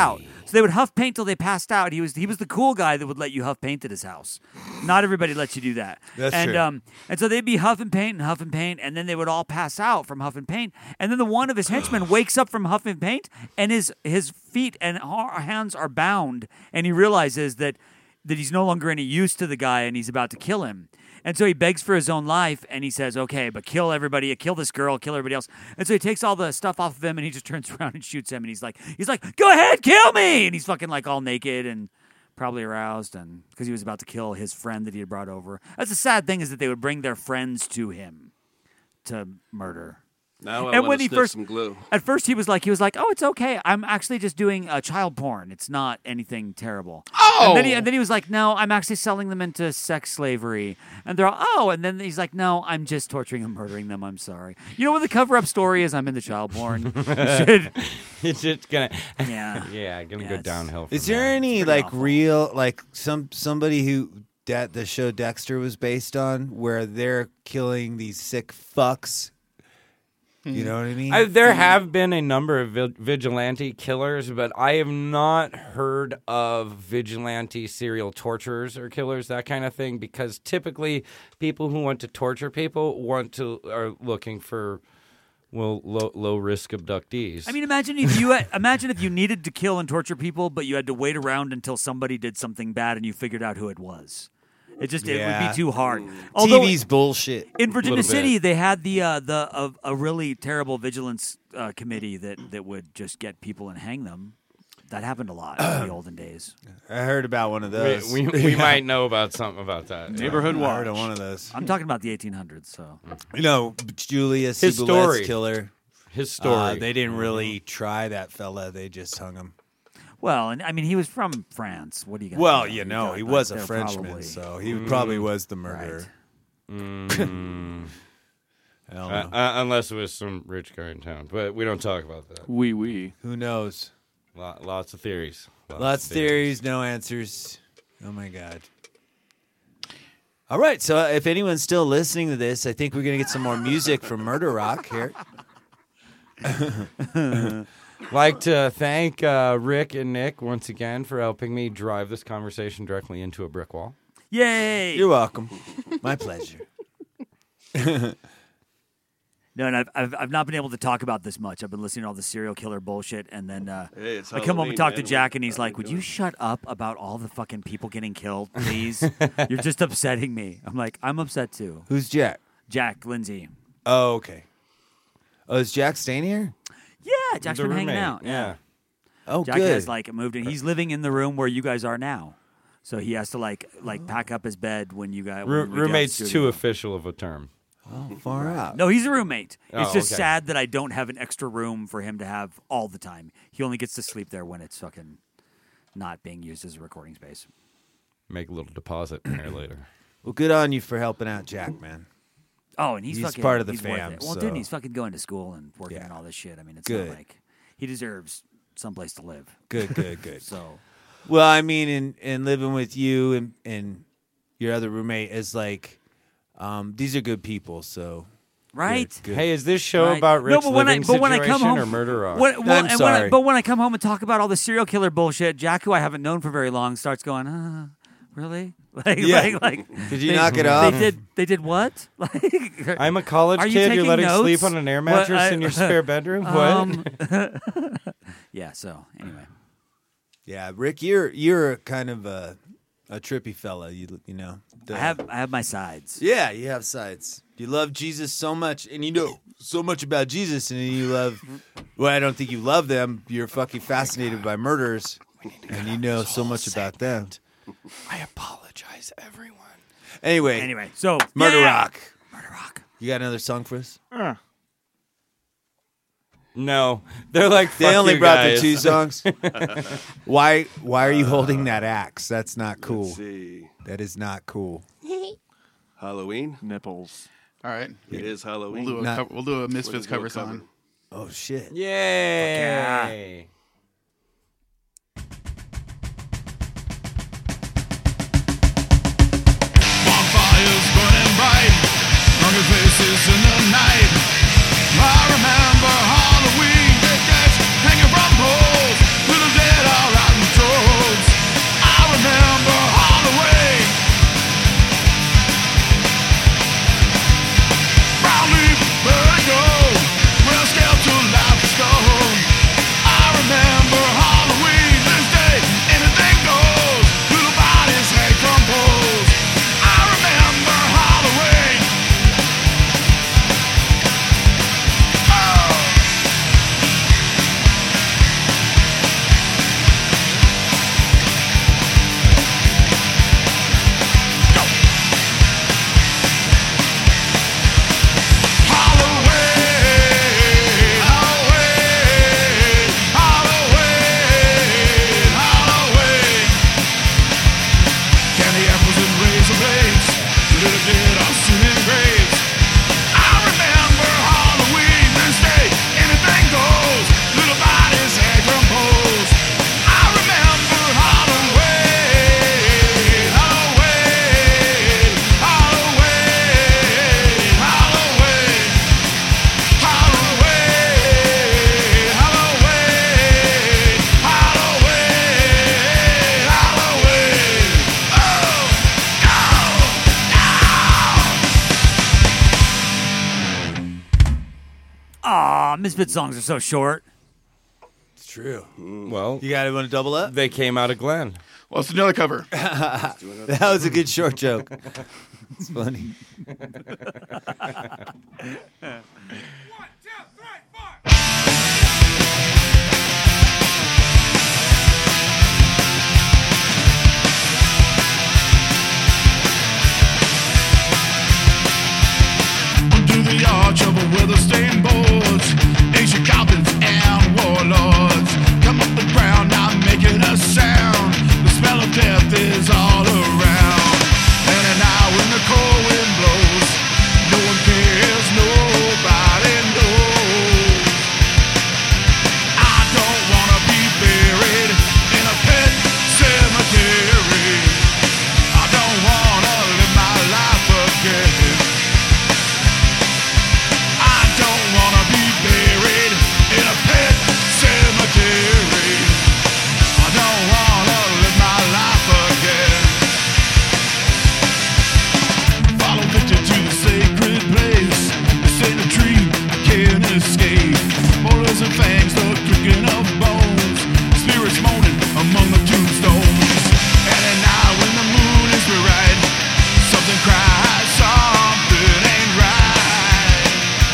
S8: So they would huff paint till they passed out. He was the cool guy that would let you huff paint at his house. Not everybody lets you do that.
S6: That's
S8: and,
S6: true.
S8: And so they'd be huffing paint, and then they would all pass out from huffing paint. And then the one of his henchmen wakes up from huffing paint, and his feet and hands are bound, and he realizes that he's no longer any use to the guy, and he's about to kill him. And so he begs for his own life, and he says, okay, but kill everybody, kill this girl, kill everybody else. And so he takes all the stuff off of him, and he just turns around and shoots him, and he's like, go ahead, kill me! And he's fucking like all naked and probably aroused, and because he was about to kill his friend that he had brought over. That's the sad thing, is that they would bring their friends to him to murder.
S13: Now
S8: And when he first,
S13: some glue.
S8: at first he was like, oh, it's okay. I'm actually just doing child porn. It's not anything terrible.
S9: Oh!
S8: And then he was like, no, I'm actually selling them into sex slavery. And they're all, oh, and then he's like, no, I'm just torturing and murdering them. I'm sorry. You know what the cover-up story is? I'm into child porn.
S16: It's just gonna,
S8: yeah,
S16: gonna go downhill.
S6: Is there any like real like somebody who the show Dexter was based on, where they're killing these sick fucks? You know what I mean?
S16: There have been a number of vigilante killers, but I have not heard of vigilante serial torturers or killers, that kind of thing, because typically people who want to torture people are looking for low risk abductees.
S8: I mean, imagine if you needed to kill and torture people, but you had to wait around until somebody did something bad and you figured out who it was. It would be too hard. Although,
S6: TV's bullshit.
S8: In Virginia City, they had a really terrible vigilance committee that would just get people and hang them. That happened a lot in the olden days.
S6: I heard about one of those.
S16: We might know about something about that.
S8: Neighborhood
S6: Watch. I heard
S8: Watch.
S6: of one of those.
S8: I'm talking about the 1800s. So
S6: Julius
S16: His
S6: Cibulet's
S16: story.
S6: killer.
S16: His story.
S6: They didn't really try that fella. They just hung him.
S8: Well, and I mean, he was from France. What do you got?
S6: Well,
S8: he
S6: was a Frenchman, so he probably was the murderer.
S16: Unless it was some rich guy in town, but we don't talk about that.
S11: Who
S6: knows?
S16: Lots of theories.
S6: Lots of theories, no answers. Oh my god. All right, so if anyone's still listening to this, I think we're gonna get some more music from Murder Rock here.
S16: Like to thank Rick and Nick once again for helping me drive this conversation directly into a brick wall.
S8: Yay!
S6: You're welcome. My pleasure.
S8: No, and I've not been able to talk about this much. I've been listening to all the serial killer bullshit, and then I come home and talk to Jack, and he's like, "Would you shut up about all the fucking people getting killed, please? You're just upsetting me." I'm like, "I'm upset too."
S6: Who's Jack?
S8: Jack Lindsay.
S6: Oh, okay. Oh, is Jack staying here?
S8: Yeah, Jack's been hanging out. Yeah.
S6: Oh,
S8: Jack
S6: good.
S8: has moved in. He's living in the room where you guys are now, so he has to like pack up his bed when you guys.
S16: Roommate's too official of a term.
S6: Oh, far out.
S8: No, he's a roommate. It's just
S16: okay.
S8: sad that I don't have an extra room for him to have all the time. He only gets to sleep there when it's fucking not being used as a recording space.
S16: Make a little deposit in there later.
S6: Well, good on you for helping out Jack, man.
S8: Oh, and he's
S6: he's
S8: fucking,
S6: part of the
S8: he's worth
S6: fam.
S8: it. Well,
S6: so.
S8: dude, he's fucking going to school and working on all this shit. I mean, it's
S6: Good.
S8: not like he deserves someplace to live.
S6: Good.
S8: So,
S6: well, I mean, in living with you and your other roommate is like, these are good people, so.
S8: Right?
S6: Good.
S16: Hey, is this show about Rick's living situation or Murder Rock?
S6: I'm sorry.
S8: But when I come home and talk about all the serial killer bullshit, Jack, who I haven't known for very long, starts going, really?
S6: Did you knock it off?
S8: They did what?
S16: I'm a college kid. You're letting sleep on an air mattress in your spare bedroom? What?
S8: Yeah. So anyway.
S6: Yeah, Rick, you're kind of a trippy fella. You know.
S8: I have my sides.
S6: Yeah, you have sides. You love Jesus so much, and you know so much about Jesus, and you love. Well, I don't think you love them. You're fucking fascinated by murderers, and you know so much about them.
S16: I apologize, everyone.
S6: Anyway,
S8: so
S6: Murder Rock.
S8: Murder Rock.
S6: You got another song for us?
S16: No, they're like
S6: they only
S16: you
S6: brought
S16: guys.
S6: the 2 songs. Why are you holding that axe? That's not cool.
S13: Let's see.
S6: That is not cool.
S13: Halloween
S11: nipples.
S9: All right,
S13: it is Halloween.
S9: We'll do a Misfits cover song.
S6: Oh shit!
S16: Yay!
S17: Bonfires burning bright, hungry faces in the night. I remember Halloween, dead cats hanging from poles, little dead all out in
S8: Aw, Misfit songs are so short.
S6: It's true.
S16: Well,
S6: You got want to double up?
S16: they came out of Glenn.
S9: Well, it's another cover.
S6: That was a good short joke. It's funny.
S17: Under the arch of a weather-stained boards, ancient goblins and warlords come up the ground, not making a sound. The smell of death is all around. And at night when the cold wind blows, no one cares, nobody knows. I don't wanna be buried in a pet cemetery. I don't wanna live my life again. I don't wanna be buried in a pet cemetery. I don't wanna live my life again. Follow Victor to the sacred place. This ain't a dream, I can't escape. Molars and fangs, the creaking of bones. Spirits moaning among the tombstones. And at night when the moon is bright, something cries, something ain't right.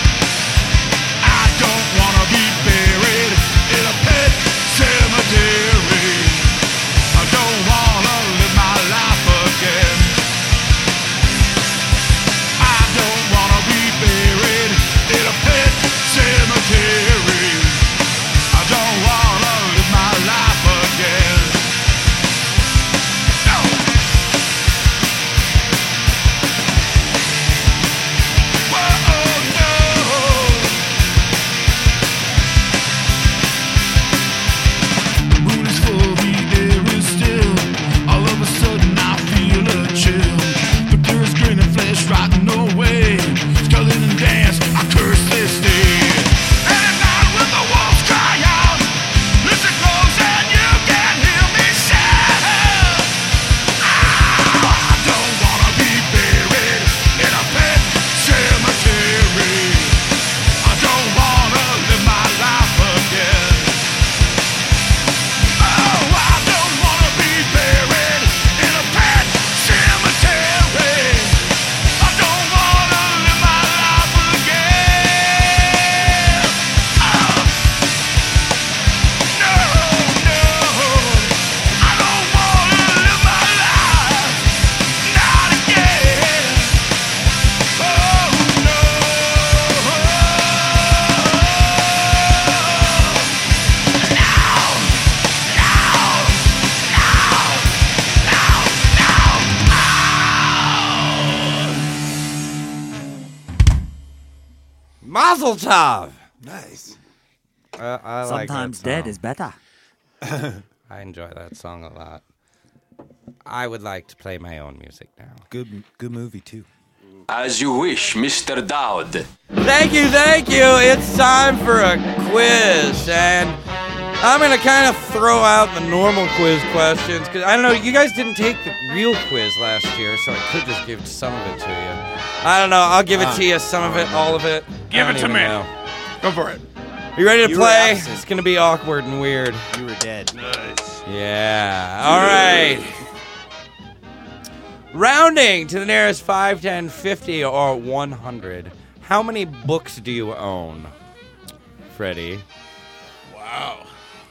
S17: I don't wanna be buried in a pet cemetery. I don't wanna live my life again. I don't wanna be buried in a pet cemetery. I don't wanna live my life again. No. Whoa, no. The moon is full, the air is still. All of a sudden I feel a chill. The birds grinning, flesh rotting away. Sculling and dance, I curse this day. And at night when the wolves cry out, listen close and you can hear me shout. I don't wanna be buried in a pet cemetery. I don't wanna live my life again. Oh, I don't wanna be buried in a pet cemetery. I don't wanna live my life again. Oh, no, no, I don't wanna live my life, not again. Oh, no.
S16: Mazel tov.
S6: Nice.
S16: I like that
S8: Sometimes
S16: song.
S8: dead is better.
S16: I enjoy that song a lot. I would like to play my own music now.
S6: Good movie too.
S18: As you wish, Mr. Dowd.
S16: Thank you. It's time for a quiz, and I'm going to kind of throw out the normal quiz questions, because I don't know, you guys didn't take the real quiz last year, so I could just give some of it to you. I don't know, I'll give it to you, some of it, all of it.
S9: Give it to me.
S16: Know.
S9: Go for it.
S16: You ready to
S6: You were
S16: play?
S6: absent.
S16: It's going to be awkward and weird.
S6: You were dead.
S13: Nice.
S16: Yeah. All right. Rounding to the nearest 5, 10, 50, or 100. How many books do you own, Freddie?
S9: Wow.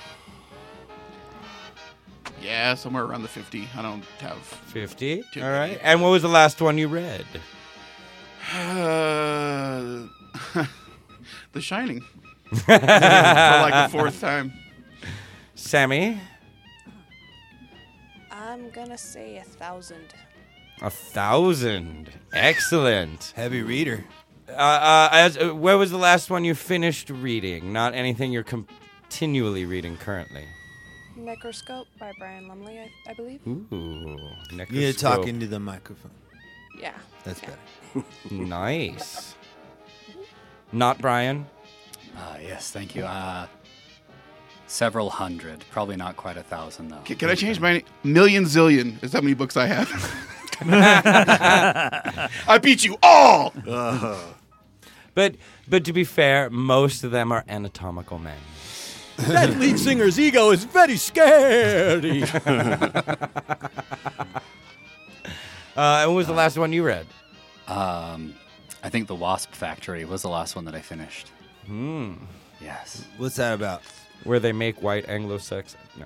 S9: Yeah, somewhere around the 50. I don't have
S16: 50?
S9: Too
S16: All
S9: many.
S16: right. And what was the last one you read?
S9: The Shining. For like the fourth time.
S16: Sammy?
S10: I'm gonna say 1,000.
S16: 1,000. Excellent.
S6: Heavy reader.
S16: Where was the last one you finished reading? Not anything you're continually reading currently.
S10: Necroscope by Brian Lumley, I believe.
S16: Ooh,
S6: You need to
S16: Necroscope.
S6: talk into the microphone.
S10: Yeah.
S6: That's better.
S16: Nice. Not Brian?
S12: Yes, thank you. Several hundred. Probably not quite 1,000, though.
S9: Can I change my million zillion? Is how many books I have? I beat you all.
S16: But to be fair, most of them are anatomical men.
S6: That lead singer's ego is very scary.
S16: When was the last one you read?
S12: I think The Wasp Factory was the last one that I finished. Yes.
S6: What's that about?
S16: Where they make white Anglo-Saxon? No.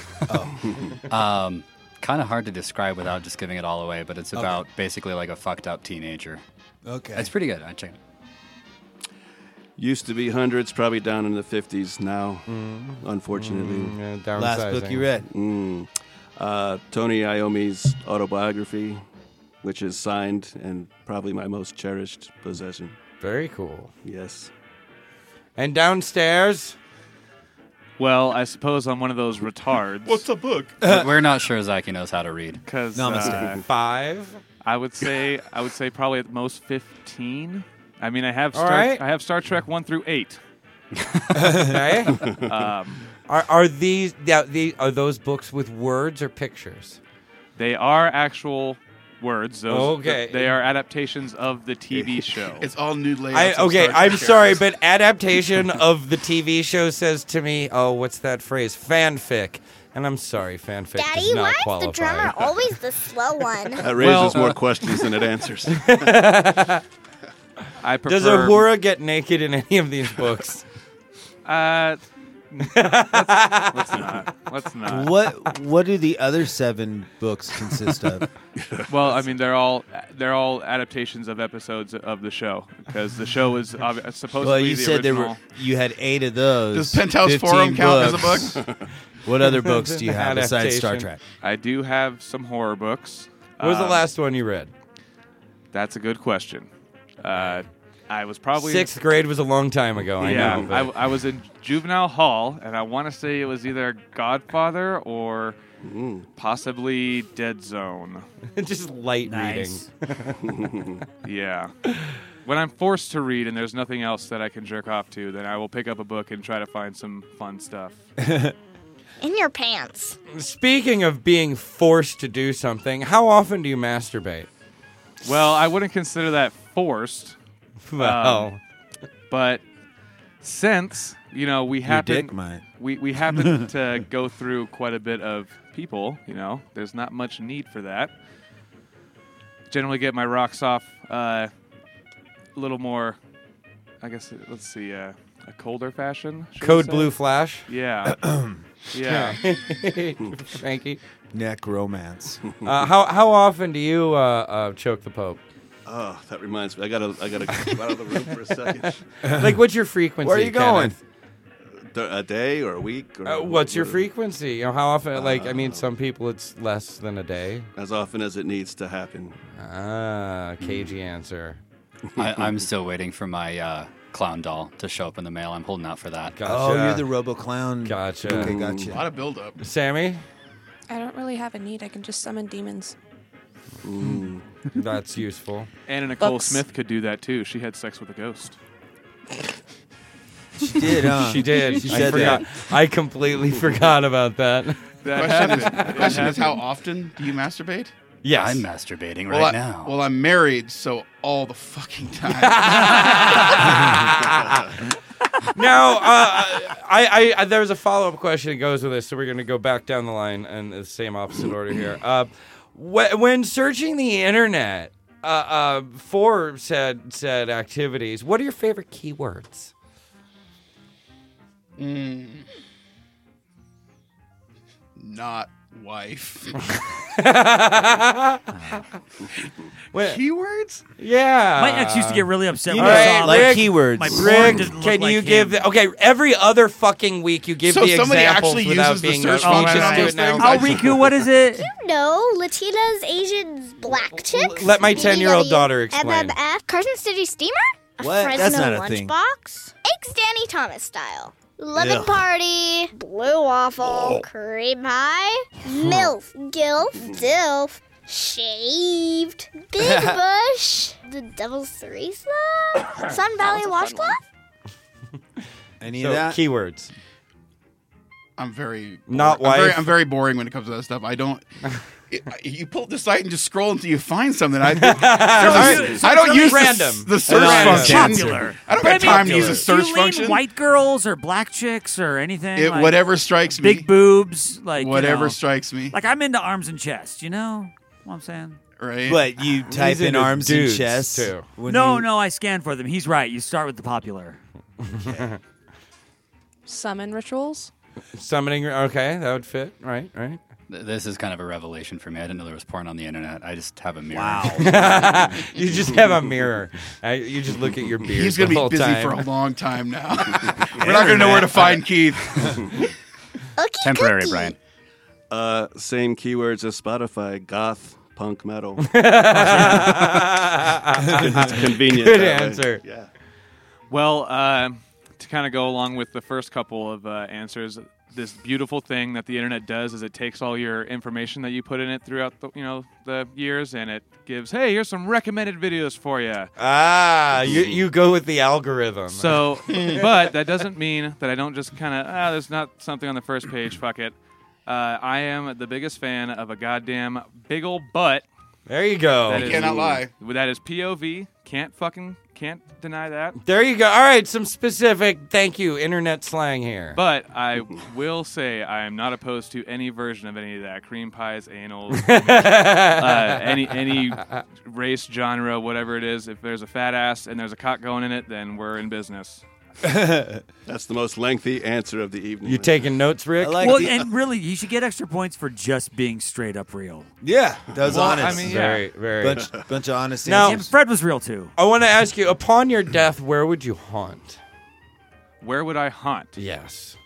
S12: Kind of hard to describe without just giving it all away, but it's about basically like a fucked up teenager.
S6: Okay.
S12: It's pretty good. I check it.
S13: Used to be hundreds, probably down in the 50s now, unfortunately.
S6: Last book you read?
S13: Tony Iommi's autobiography, which is signed and probably my most cherished possession.
S16: Very cool.
S13: Yes.
S16: And downstairs?
S11: Well, I suppose I'm one of those retards.
S9: What's a book?
S12: We're not sure Zachy knows how to read.
S11: Because
S6: Namaste.
S16: 5?
S11: I would say probably at most 15. I mean, I have Star Trek 1 through 8.
S16: Okay. Are those books with words or pictures?
S11: They are actual words.
S16: Okay.
S11: They are adaptations of the TV show.
S9: It's all new layouts.
S16: I'm sorry, but adaptation of the TV show says to me, what's that phrase? Fanfic. And I'm sorry, fanfic
S14: Daddy,
S16: does not
S14: why
S16: qualify.
S14: is the drummer always the slow one?
S13: That raises more questions than it answers.
S11: I prefer...
S16: Does Uhura get naked in any of these books?
S11: Let's not.
S6: What do the other 7 books consist of?
S11: Well, I mean, they're all adaptations of episodes of the show because the show is supposedly
S6: Well, you
S11: the
S6: said
S11: original.
S6: you had 8 of those.
S9: Does Penthouse Forum count as a book?
S6: What other books do you have besides Star Trek?
S11: I do have some horror books.
S16: What was the last one you read?
S11: That's a good question. I was probably
S16: 6th grade was a long time ago. I know. But
S11: I was in juvenile hall, and I want to say it was either Godfather or possibly Dead Zone.
S16: Just light
S8: Nice.
S16: reading.
S11: Yeah. When I'm forced to read and there's nothing else that I can jerk off to, then I will pick up a book and try to find some fun stuff.
S14: In your pants.
S16: Speaking of being forced to do something, how often do you masturbate?
S11: Well, I wouldn't consider that forced.
S16: Well,
S11: but since we happen we happen to go through quite a bit of people, there's not much need for that. Generally, get my rocks off a little more. I guess let's see, a colder fashion.
S16: Code Blue Flash.
S11: Yeah, yeah.
S16: Frankie,
S6: neck romance.
S16: How often do you choke the Pope?
S13: Oh, that reminds me. I gotta go out of the room for a second.
S16: Like, what's your frequency?
S6: Where are you going?
S13: A day or a week? Or
S16: what's your frequency? How often? Some people it's less than a day.
S13: As often as it needs to happen.
S16: Cagey answer.
S12: I'm still waiting for my clown doll to show up in the mail. I'm holding out for that.
S16: Gotcha.
S6: Oh, you're the Robo Clown.
S16: Gotcha.
S6: Okay, gotcha.
S9: A lot of build-up.
S16: Sammy?
S10: I don't really have a need. I can just summon demons.
S16: That's useful.
S11: Anna Nicole Smith could do that too. She had sex with a ghost.
S6: She did, huh?
S16: She did.
S6: She said that.
S16: I completely forgot about that.
S9: The question is, how often do you masturbate?
S16: Yes.
S12: I'm masturbating right now.
S9: Well, I'm married, so all the fucking time.
S16: Now, I there's a follow-up question that goes with this, so we're going to go back down the line in the same opposite order here. When searching the internet for said activities, what are your favorite keywords?
S9: Not wife.
S16: Keywords? Yeah.
S8: My ex used to get really upset
S16: You
S8: when
S16: know,
S8: I saw
S6: like
S8: that
S6: keywords.
S8: my porn
S16: Rick,
S8: didn't look
S16: can
S8: like
S16: you
S8: him.
S16: give okay? Every other fucking week, you give
S9: So
S16: the
S9: somebody
S16: examples
S9: actually
S16: without
S9: uses the
S16: being.
S9: search
S16: Oh,
S9: function
S16: just
S9: on
S16: do
S9: those
S16: it now.
S9: things?
S8: Oh, Riku, what is it?
S14: You know, Latina's Asian's black chicks.
S16: Let my 10-year-old daughter explain.
S14: MMF. Carson City Steamer. A
S6: What?
S14: Fresno
S6: That's not a thing.
S14: lunchbox. Eggs Danny Thomas style. Lemon
S6: Ugh.
S14: party. Blue waffle. Cream pie. MILF. Gilf. Dilf. Shaved. Big Bush. The Devil's Threesome. Sun Valley washcloth.
S6: Any
S16: So,
S6: of that?
S16: keywords.
S9: I'm very
S16: Not
S9: I'm
S16: wife.
S9: very boring when it comes to that stuff. I don't. You pull up the site and just scroll until you find something. I
S16: So
S9: don't use
S16: random.
S9: the search function.
S8: Popular.
S9: I don't
S8: But
S9: have time to use the
S8: do
S9: search
S8: you lean
S9: function.
S8: white girls or black chicks or anything? Like
S9: Whatever strikes me.
S8: big boobs, like
S9: Whatever
S8: you know.
S9: strikes me.
S8: Like I'm into arms and chest. You know what I'm saying?
S9: Right.
S6: But you type in
S16: into
S6: arms and
S16: dudes,
S6: chest
S16: too.
S8: No, I scan for them. He's right. You start with the popular.
S10: Summon rituals.
S16: Summoning. Okay, that would fit. Right.
S12: This is kind of a revelation for me. I didn't know there was porn on the internet. I just have a mirror.
S16: Wow. You just have a mirror. You just look at your beard.
S9: He's going to be busy for a long time now. We're not going to know where to find Keith.
S12: Temporary, Brian.
S13: Same keywords as Spotify: goth, punk, metal. It's convenient.
S16: Good
S13: that way.
S16: answer.
S13: Yeah.
S11: Well, to kind of go along with the first couple of answers, this beautiful thing that the internet does is it takes all your information that you put in it throughout the years, and it gives, hey, here's some recommended videos for you.
S16: You go with the algorithm.
S11: So, but that doesn't mean that I don't just kind of, there's not something on the first page, fuck it. I am the biggest fan of a goddamn big ol' butt.
S16: There you go.
S9: You cannot lie.
S11: That is POV. Can't deny that.
S16: There you go. All right, some specific thank you internet slang here.
S11: But I will say I am not opposed to any version of any of that. Cream pies, anals, any race, genre, whatever it is. If there's a fat ass and there's a cock going in it, then we're in business.
S13: That's the most lengthy answer of the evening.
S16: You taking notes, Rick?
S8: And really, you should get extra points for just being straight up real.
S6: Yeah, that was honest.
S11: I mean,
S16: Very, very.
S6: Bunch of honest
S16: Now,
S6: answers.
S8: Fred was real too.
S16: I want to ask you, upon your death, where would you haunt?
S11: Where would I haunt?
S16: Yes.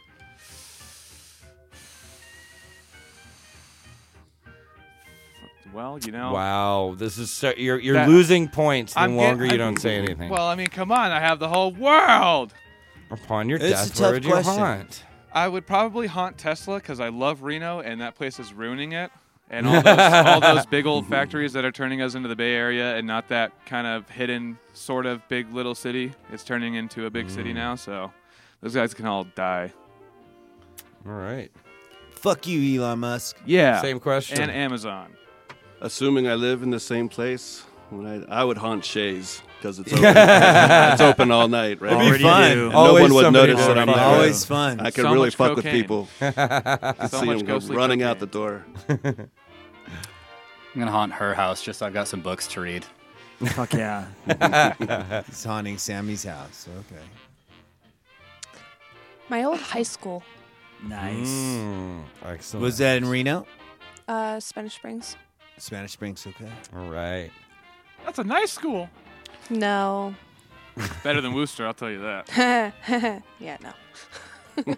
S11: Well, you know.
S16: Wow, this is so, you're
S11: That-
S16: losing points the
S11: I'm
S16: longer
S11: get-
S16: you don't say anything.
S11: Well, I mean, come on. I have the whole world.
S16: Upon your
S6: It's a
S16: death,
S6: tough
S16: where would you
S6: question.
S16: haunt?
S11: I would probably haunt Tesla because I love Reno, and that place is ruining it. And all those big old factories that are turning us into the Bay Area, and not that kind of hidden, sort of big little city. It's turning into a big city now. So those guys can all die.
S16: All right.
S6: Fuck you, Elon Musk.
S11: Yeah.
S16: Same question.
S11: And Amazon.
S13: Assuming I live in the same place, I would haunt Shays because it's open. It's open all night, right?
S6: It'd be fun.
S13: And
S16: Always
S13: no one would
S16: somebody
S13: notice
S16: to
S13: that I'm
S16: find.
S13: there.
S6: Always fun.
S13: I could
S11: So
S13: really
S11: much
S13: fuck with
S11: cocaine.
S13: people.
S11: So
S13: See
S11: much
S13: them go
S11: ghostly
S13: running
S11: cocaine.
S13: out the door.
S12: I'm gonna haunt her house just so I've got some books to read.
S8: Fuck yeah.
S6: He's haunting Sammy's house. Okay.
S10: My old high school,
S8: Nice.
S16: Excellent.
S6: Was that in Reno?
S10: Spanish Springs.
S6: Spanish Springs, okay.
S16: All right.
S11: That's a nice school.
S10: No.
S11: Better than Worcester, I'll tell you that.
S10: Yeah, no.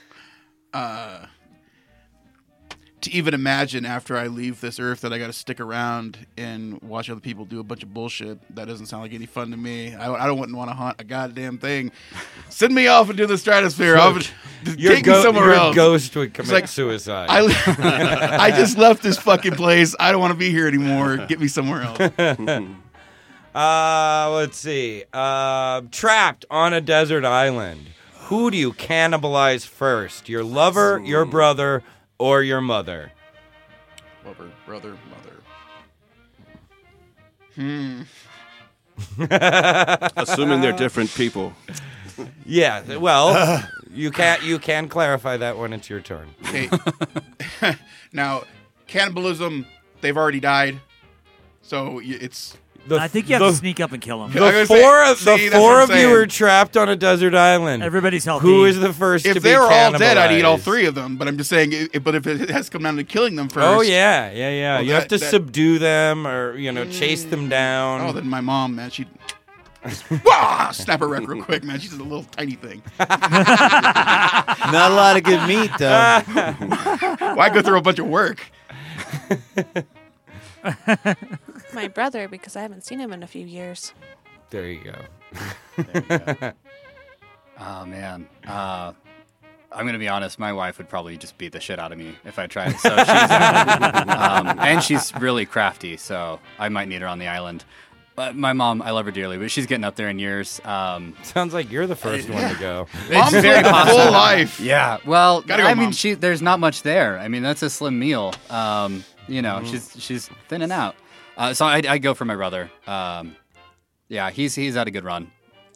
S9: To even imagine after I leave this earth that I got to stick around and watch other people do a bunch of bullshit, that doesn't sound like any fun to me. I don't want to haunt a goddamn thing. Send me off into the stratosphere. Take me somewhere
S16: your
S9: else.
S16: ghost would commit
S9: like,
S16: suicide.
S9: I just left this fucking place. I don't want to be here anymore. Get me somewhere else.
S16: Let's see. Trapped on a desert island. Who do you cannibalize first? Your lover, your brother, or your mother?
S9: Lover, brother, mother.
S13: Assuming they're different people.
S16: Yeah, well, you can clarify that when it's your turn.
S9: Okay. Now, cannibalism, they've already died. So it's...
S8: I think you have to sneak up and kill him.
S16: The four of you are trapped on a desert island.
S8: Everybody's healthy.
S16: Who is the first to
S9: If
S16: be
S9: they were all dead, I'd eat all
S16: cannibalized?
S9: three of them. But I'm just saying, but if it has come down to killing them first...
S16: Oh, yeah.
S9: Well,
S16: you have to
S9: that-
S16: subdue them or, chase them down.
S9: Oh, then my mom, man, she'd... Wah! Snap her wreck real quick, man. She's a little tiny thing.
S6: Not a lot of good meat, though.
S9: Why go through a bunch of work?
S10: My brother, because I haven't seen him in a few years.
S16: There you go.
S12: Oh, man. I'm going to be honest. My wife would probably just beat the shit out of me if I tried. So she's and she's really crafty, so I might need her on the island. My mom, I love her dearly, but she's getting up there in years.
S16: Sounds like you're the first one to go.
S9: Mom's lived a full life.
S12: Yeah. Well,
S9: Gotta go,
S12: I mean,
S9: Mom.
S12: there's not much there. I mean, that's a slim meal. You know, she's thinning out. So I go for my brother. Yeah, he's had a good run.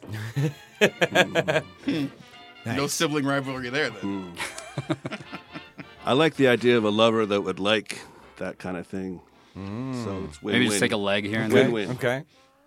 S9: No sibling rivalry there, then.
S13: I like the idea of a lover that would like that kind of thing. So it's win-win.
S12: Maybe just take a leg here and there.
S13: Win-win.
S16: Okay.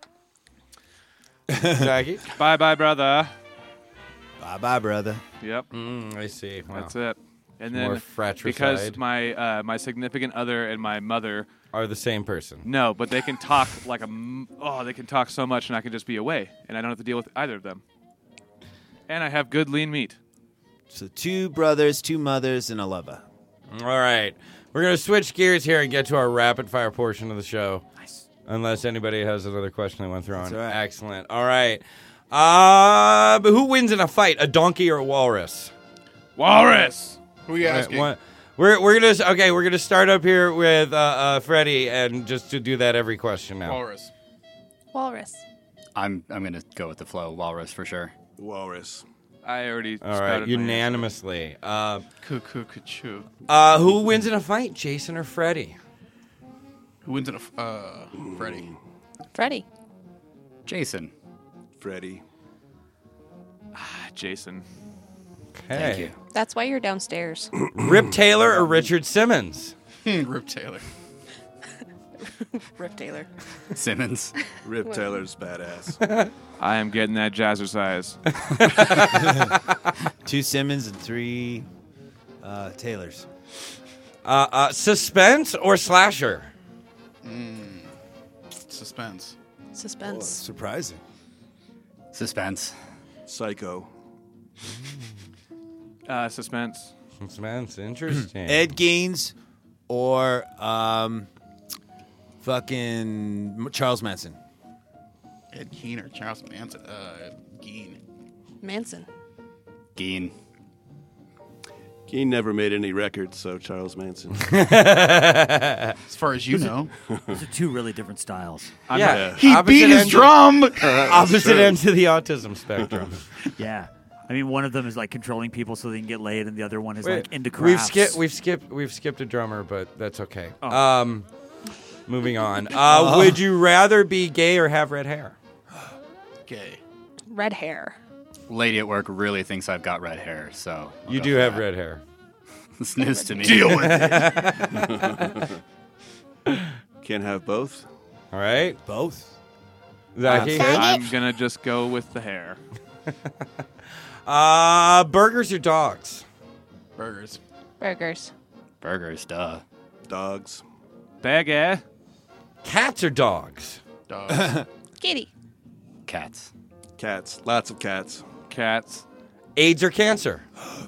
S16: Jackie?
S11: Bye, brother.
S6: Bye, brother.
S11: Yep.
S16: I see. Wow.
S11: That's it. And
S16: More
S11: then
S16: fratricide.
S11: because my significant other and my mother
S16: are the same person.
S11: No, but they can talk they can talk so much, and I can just be away, and I don't have to deal with either of them. And I have good lean meat.
S6: So 2 brothers, 2 mothers, and a lover.
S16: All right. We're going to switch gears here and get to our rapid fire portion of the show. Nice. Unless anybody has another question they want to throw in.
S6: Right.
S16: Excellent. All right. But who wins in a fight, a donkey or a walrus?
S11: Walrus.
S9: Who are you asking?
S16: We're gonna start up here with Freddie, and just to do that every question now.
S9: Walrus.
S10: Walrus.
S12: I'm gonna go with the flow. Walrus for sure.
S13: Walrus.
S11: I already
S16: All right, unanimously.
S9: Cuckoo.
S16: Who wins in a fight, Jason or Freddie?
S9: Who wins in a Freddie?
S10: Freddie.
S12: Jason.
S13: Freddie.
S11: Jason.
S16: Okay.
S12: Thank you.
S10: That's why you're downstairs.
S16: Rip Taylor or Richard Simmons?
S9: Rip Taylor.
S10: Rip Taylor.
S12: Simmons.
S13: Rip Taylor's badass.
S11: I am getting that jazzercise.
S6: 2 Simmons and 3 Taylors.
S16: Suspense or slasher?
S9: Suspense.
S10: Suspense.
S6: Surprising.
S12: Suspense.
S13: Psycho.
S11: Suspense.
S16: Suspense. Interesting.
S6: Ed Gein or fucking Charles Manson.
S9: Ed Gein or Charles Manson? Gein.
S10: Manson.
S12: Gein.
S13: Gein never made any records, so Charles Manson.
S9: As far as you know.
S8: Those are 2 really different styles.
S9: He beat his drum!
S16: Opposite ends of the autism spectrum.
S8: Yeah. I mean, one of them is like controlling people so they can get laid, and the other one is like into crafts.
S16: We've skipped a drummer, but that's okay.
S8: Oh.
S16: Moving on. Would you rather be gay or have red hair?
S9: Gay.
S10: Red hair.
S12: Lady at work really thinks I've got red hair, so
S16: You do have red hair.
S12: it's news to me.
S9: Deal with it.
S13: Can't have both.
S16: All right.
S6: Both.
S16: Zachy?
S11: I'm gonna just go with the hair.
S16: Burgers or dogs?
S9: Burgers.
S10: Burgers.
S12: Burgers, duh.
S13: Dogs.
S11: Baggy.
S16: Cats or dogs?
S9: Dogs.
S10: Kitty.
S12: Cats.
S13: Cats. Lots of cats.
S11: Cats.
S16: AIDS or cancer?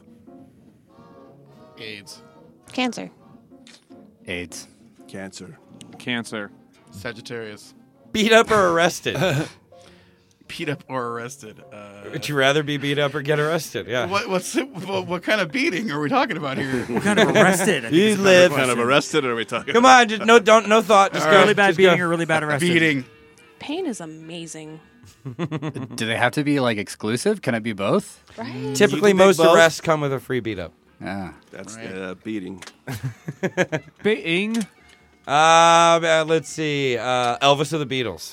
S9: AIDS.
S10: Cancer.
S12: AIDS.
S13: Cancer.
S11: Cancer.
S9: Sagittarius.
S16: Beat up or arrested?
S9: Beat up or arrested.
S16: Would you rather be beat up or get arrested? Yeah.
S9: What kind of beating are we talking about here?
S8: What kind of arrested? I think
S6: You
S8: is a better
S6: live.
S13: What kind of
S8: question.
S13: arrested are we talking
S16: Come
S13: about?
S16: on, just no thought. Just go.
S8: Really bad
S16: Just
S8: beating
S16: go.
S8: or really bad arrested?
S9: Beating.
S10: Pain is amazing.
S12: Do they have to be like exclusive? Can it be both?
S10: Right?
S16: Typically,
S6: You can
S16: most
S6: make both.
S16: arrests come with a free beat up.
S12: Yeah.
S13: That's
S9: Right.
S13: beating.
S11: Beating.
S16: Let's see. Elvis or the Beatles?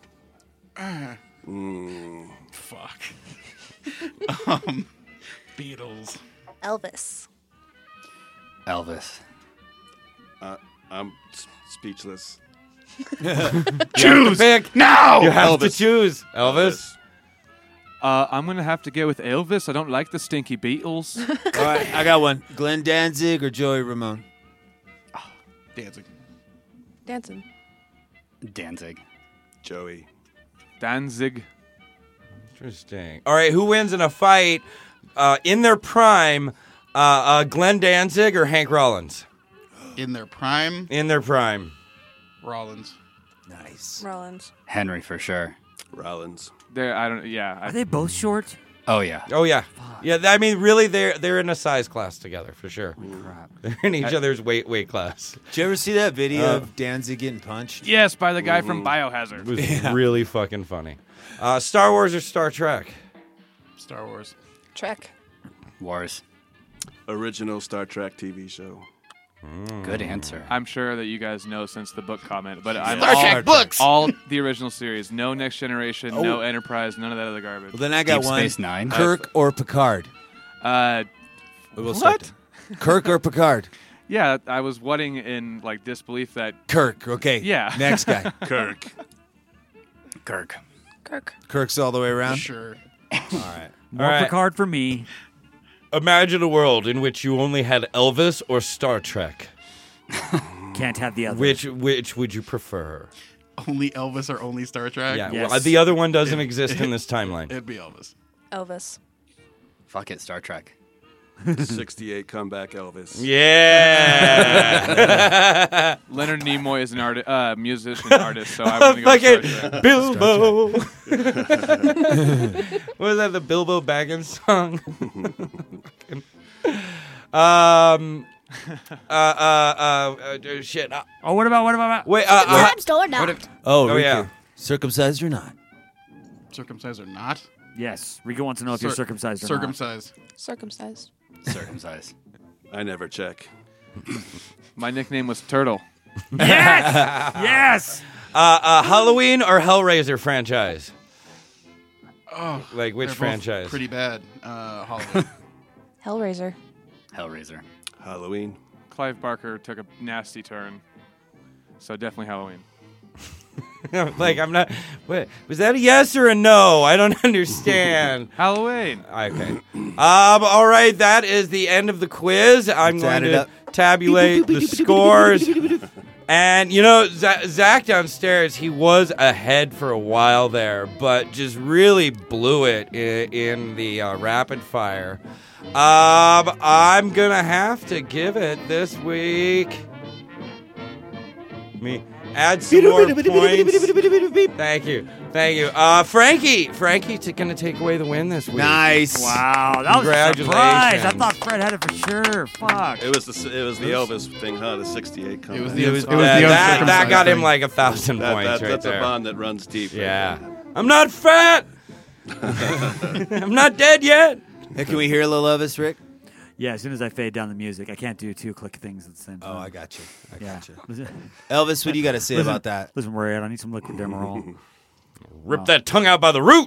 S9: Fuck. Beatles.
S10: Elvis.
S12: Elvis.
S13: I'm speechless.
S9: Choose!
S16: Pick.
S9: Now!
S16: You have to
S13: Elvis.
S16: choose. Elvis?
S11: I'm gonna have to go with Elvis. I don't like the stinky Beatles.
S6: All right, I got one. Glenn Danzig or Joey Ramone?
S9: Dancing.
S10: Dancing.
S12: Danzig.
S13: Joey.
S11: Danzig.
S16: Interesting. All right, who wins in a fight in their prime, Glenn Danzig or Hank Rollins?
S9: In their prime,
S16: In their prime.
S9: Rollins.
S6: Nice.
S10: Rollins.
S12: Henry for sure.
S13: Rollins.
S11: I don't. Yeah.
S8: Are they both short?
S12: Oh yeah.
S16: Oh, yeah. Yeah, I mean, really, they're in a size class together, for sure.
S8: Crap.
S16: They're in each other's weight class.
S6: Did you ever see that video of Danzig getting punched?
S11: Yes, by the guy from Biohazard.
S16: It was really fucking funny. Star Wars or Star Trek?
S9: Star Wars.
S10: Trek.
S12: Wars.
S13: Original Star Trek TV show.
S12: Good answer.
S11: I'm sure that you guys know since the book comment, but I'm
S9: Star Trek books.
S11: all the original series. No Next Generation, no
S6: Oh.
S11: Enterprise, none of that other garbage.
S6: Well, then I got
S12: Deep
S6: one.
S12: Space Nine.
S6: Kirk or Picard?
S11: We'll
S6: start there. Kirk or Picard?
S11: Yeah, I was whatting in like disbelief that
S6: Kirk. Okay.
S11: Yeah.
S6: Next guy.
S15: Kirk.
S12: Kirk.
S6: Kirk's all the way around.
S9: Sure.
S6: All right.
S8: More
S16: All right.
S8: Picard for me.
S16: Imagine a world in which you only had Elvis or Star Trek.
S8: Can't have the other.
S16: Which would you prefer?
S9: Only Elvis or only Star Trek?
S16: Yeah,
S8: Yes.
S16: well, the other one doesn't exist in this timeline.
S9: It'd be Elvis.
S10: Elvis.
S12: Fuck it, Star Trek.
S13: 68 comeback Elvis.
S16: Yeah.
S11: Leonard Nimoy is an musician artist, so I'm going to go
S16: Fucking
S11: with Star Trek.
S16: Bilbo. What was that, the Bilbo Baggins song? Shit.
S8: What about?
S16: Wait.
S14: Circumcised or not?
S6: Oh,
S16: Oh,
S6: Riku.
S16: yeah.
S6: Circumcised or not?
S9: Circumcised or not?
S8: Yes. Rico wants to know if you're circumcised or
S9: Circumcised.
S10: Circumcised.
S12: Circumcised.
S13: I never check.
S11: My nickname was Turtle.
S8: not. Yes.
S16: Halloween or Hellraiser franchise?
S9: Oh,
S16: Like which
S9: they're both
S16: franchise?
S9: Pretty bad. Halloween.
S10: Hellraiser.
S12: Hellraiser.
S13: Halloween.
S11: Clive Barker took a nasty turn, so definitely Halloween.
S16: Like I'm not. Wait, was that a yes or a no? I don't understand.
S11: Halloween.
S16: Okay. All right. That is the end of the quiz. I'm
S6: Let's
S16: going
S6: add it
S16: to
S6: up.
S16: tabulate the scores. And you know, Zach downstairs, he was ahead for a while there, but just really blew it in the rapid fire. I'm gonna have to give it this week. Add some more points. Thank you. Frankie's gonna take away the win this week.
S6: Nice.
S8: Wow, that was a surprise. I thought Fred had it for sure. Fuck.
S13: It was the Elvis thing, huh? The 68 comeback.
S9: It was the
S16: That got him
S9: thing.
S16: like 1,000 points right
S13: that's
S16: there.
S13: a bond that runs deep.
S16: Yeah. I'm not fat. I'm not dead yet.
S6: Hey, can we hear a little Elvis, Rick?
S8: Yeah, as soon as I fade down the music, I can't do two click things at the same time.
S6: Oh, I got you. I got you.
S8: Yeah.
S6: Elvis, what do you got to say about that?
S8: Listen, Red, I need some liquid Demerol.
S16: Rip that tongue out by the root.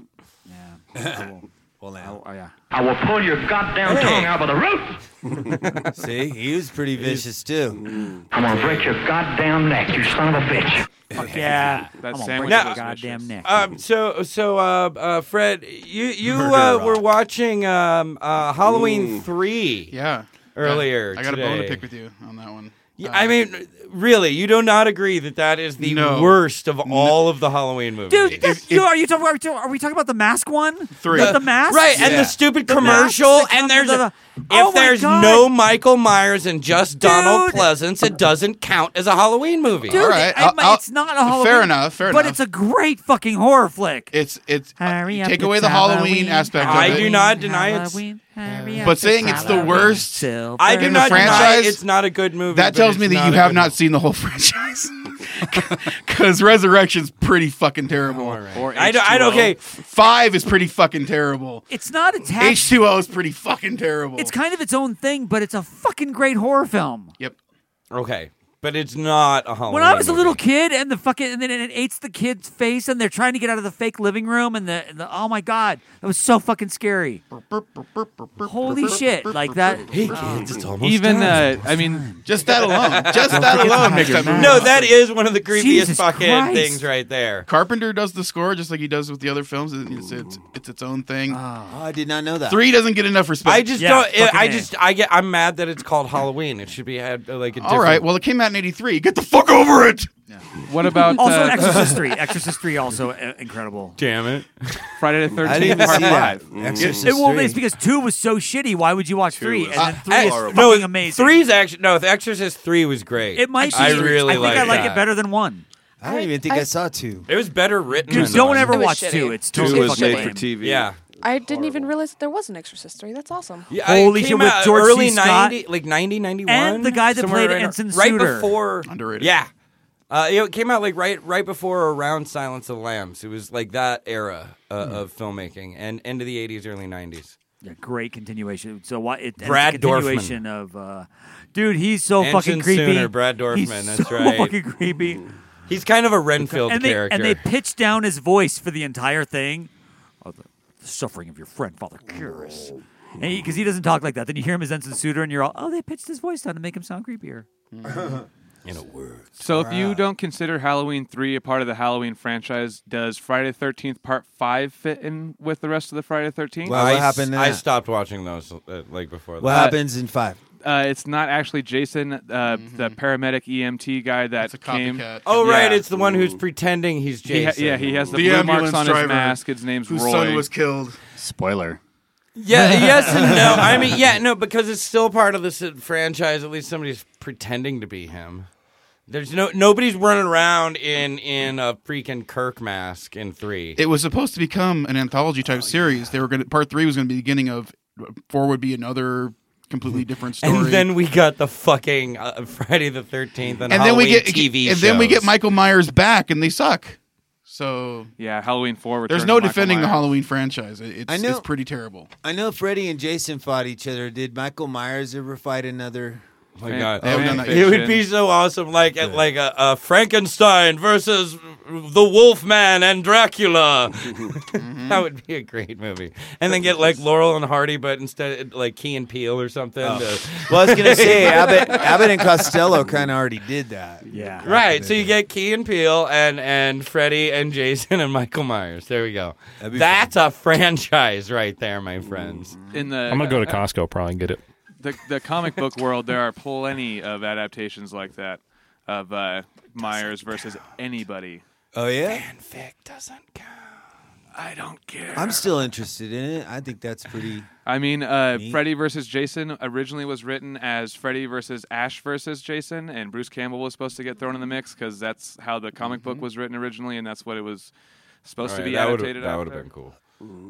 S6: Well, now.
S8: Oh, yeah.
S1: I will pull your goddamn tongue out by the root.
S6: See, he was pretty vicious too.
S1: I'm gonna break your goddamn neck, you son of a bitch.
S8: Fuck yeah.
S11: That
S8: I'm gonna
S11: sandwich
S8: break
S11: was
S8: your goddamn
S11: vicious.
S8: neck.
S16: So, Fred, you
S6: Murder
S16: were
S6: rock.
S16: watching Halloween 3
S9: Yeah.
S16: earlier
S9: I got a bone to
S16: today.
S9: pick with you on that one.
S16: Yeah, I mean, really, you do not agree that is the
S9: No.
S16: worst of all of the Halloween movies.
S8: Dude, are we talking about the mask one?
S9: Three.
S8: The mask?
S16: Right, and
S6: Yeah.
S16: the stupid
S8: The
S16: commercial,
S8: masks that
S16: and
S8: come
S16: there's
S8: to
S16: if
S8: my
S16: there's
S8: God.
S16: no Michael Myers and just Donald
S8: Dude.
S16: Pleasance, it doesn't count as a Halloween movie.
S8: Dude,
S9: All right,
S8: it's not a Halloween.
S9: Fair enough.
S8: But it's a great fucking horror flick.
S9: It's
S8: Hurry up,
S9: take away
S8: it's
S9: the Halloween
S8: Halloween.
S9: aspect of
S16: I
S9: it.
S16: do not deny it's.
S8: Halloween, hurry up,
S9: But saying it's the
S8: Halloween.
S9: worst,
S8: Silver.
S16: I do
S9: in the
S16: not deny
S9: franchise,
S16: it's not a good movie.
S9: that
S16: but
S9: tells
S16: it's
S9: me that
S16: not
S9: you
S16: a
S9: have
S16: good
S9: not seen the whole franchise. Because Resurrection's pretty fucking terrible.
S11: Or
S16: I don't.
S11: H2O.
S16: Okay,
S9: 5 is pretty fucking terrible.
S8: It's not attached.
S9: H2O is pretty fucking terrible.
S8: It's kind of its own thing, but it's a fucking great horror film.
S9: Yep.
S16: okay, but it's not a Halloween.
S8: When I was a
S16: movie.
S8: little kid, and then it eats the kid's face, and they're trying to get out of the fake living room, and the oh my god, that was so fucking scary. Holy shit, like that.
S16: Hey kids, it's almost
S11: Even
S16: time.
S11: I mean,
S9: Just that alone. Just that alone makes that movie.
S16: No, that is one of the creepiest
S8: Jesus
S16: fucking
S8: Christ.
S16: things right there.
S9: Carpenter does the score just like he does with the other films. It's its own thing.
S6: Oh, I did not know that.
S9: 3 doesn't get enough respect.
S16: I just
S8: Yeah,
S16: don't.
S8: fucking A.
S16: I'm mad that it's called Halloween. It should be had like a different.
S9: All right. Well, it came out in '83. Get the fuck over it.
S11: what about
S8: Also, Exorcist 3. Exorcist 3 also incredible.
S16: Damn it.
S11: Friday the 13th
S6: I didn't even
S11: Part
S6: see that.
S11: 5?
S6: Exorcist
S8: It's
S6: 3.
S8: because 2 was so shitty. Why would you watch 3? And then 3 is fucking
S16: no,
S8: amazing.
S16: 3's actually no. The Exorcist 3 was great.
S8: It might be.
S16: I really
S8: I think I like
S16: that.
S8: it better than 1.
S6: I don't even think I saw 2.
S16: It was better written.
S8: Dude,
S16: than
S8: don't
S16: one.
S8: ever
S10: It was
S8: watch
S10: shitty.
S8: 2. It's
S13: 2
S8: totally
S13: was
S8: fucking
S13: made for
S8: lame.
S13: TV.
S16: Yeah.
S10: I didn't even realize there was an Exorcist 3. That's awesome.
S16: Yeah,
S8: Holy
S16: it
S8: shit,
S16: came
S8: with
S16: out
S8: George C.
S16: early
S8: Scott
S16: 90, like 90, 91.
S8: and the guy that
S16: somewhere
S8: played
S16: right,
S8: Ensign
S16: right
S8: Suter.
S16: before.
S9: Underrated.
S16: Yeah. It came out like right before or around Silence of the Lambs. It was like that era of filmmaking and end of the 80s, early 90s.
S8: Yeah, great continuation. So why it's
S16: Brad
S8: a continuation of dude, he's so fucking
S16: Mention
S8: creepy.
S16: Sooner, Brad Dorfman,
S8: He's
S16: that's
S8: so
S16: right.
S8: fucking creepy.
S16: He's kind of a Renfield character.
S8: And they pitch down his voice for the entire thing. Oh, the suffering of your friend, Father Curious. Because he doesn't talk like that. Then you hear him as Ensign Suter, and you're all, oh, they pitched his voice down to make him sound creepier.
S16: In a word.
S11: So if you don't consider Halloween 3 a part of the Halloween franchise, does Friday the 13th Part 5 fit in with the rest of the Friday the 13th?
S6: Well, what happened in
S16: I
S6: that?
S16: stopped watching those like before.
S6: What happens in 5?
S11: It's not actually Jason, the paramedic EMT guy that came.
S16: Oh, right. It's the one who's pretending he's Jason.
S11: He has the
S9: The
S11: blue marks
S9: ambulance
S11: on
S9: driver
S11: his mask. His name's
S9: whose
S11: Roy.
S9: son was killed.
S12: Spoiler.
S16: Yeah, yes and no. I mean, yeah, no, because it's still part of this franchise. At least somebody's pretending to be him. There's nobody's running around in a freaking Kirk mask in 3.
S9: It was supposed to become an anthology type series. They were going Part 3 was going to be the beginning of 4 would be another completely different story.
S16: And then we got the fucking Friday the 13th and
S9: then
S16: Halloween
S9: we get
S16: TV
S9: and
S16: shows.
S9: then we get Michael Myers back, and they suck. So
S11: yeah, Halloween 4.
S9: There's
S11: Return
S9: no
S11: of Michael
S9: defending the
S11: Myers.
S9: Halloween franchise. It's pretty terrible.
S6: I know Freddy and Jason fought each other. Did Michael Myers ever fight another?
S16: Oh my God,
S9: They haven't done that
S16: it
S9: yet.
S16: would be so awesome, like a Frankenstein versus the Wolfman and Dracula. That would be a great movie. And then get like Laurel and Hardy, but instead like Key and Peele or something.
S6: Well, I was gonna say Abbott and Costello kind of already did that.
S8: Yeah,
S16: right. So you get Key and Peele and Freddy and Jason and Michael Myers. There we go. That's a franchise right there, my friends.
S11: In the
S15: I'm gonna go to Costco probably and get it.
S11: The comic book world, there are plenty of adaptations like that of Myers versus anybody.
S6: Oh yeah,
S16: fanfic doesn't count.
S11: I don't care.
S6: I'm still interested in it. I think that's pretty.
S11: I mean,
S6: neat.
S11: Freddy versus Jason originally was written as Freddy versus Ash versus Jason, and Bruce Campbell was supposed to get thrown in the mix because that's how the comic book was written originally, and that's what it was supposed to be adapted.
S16: That would have been cool.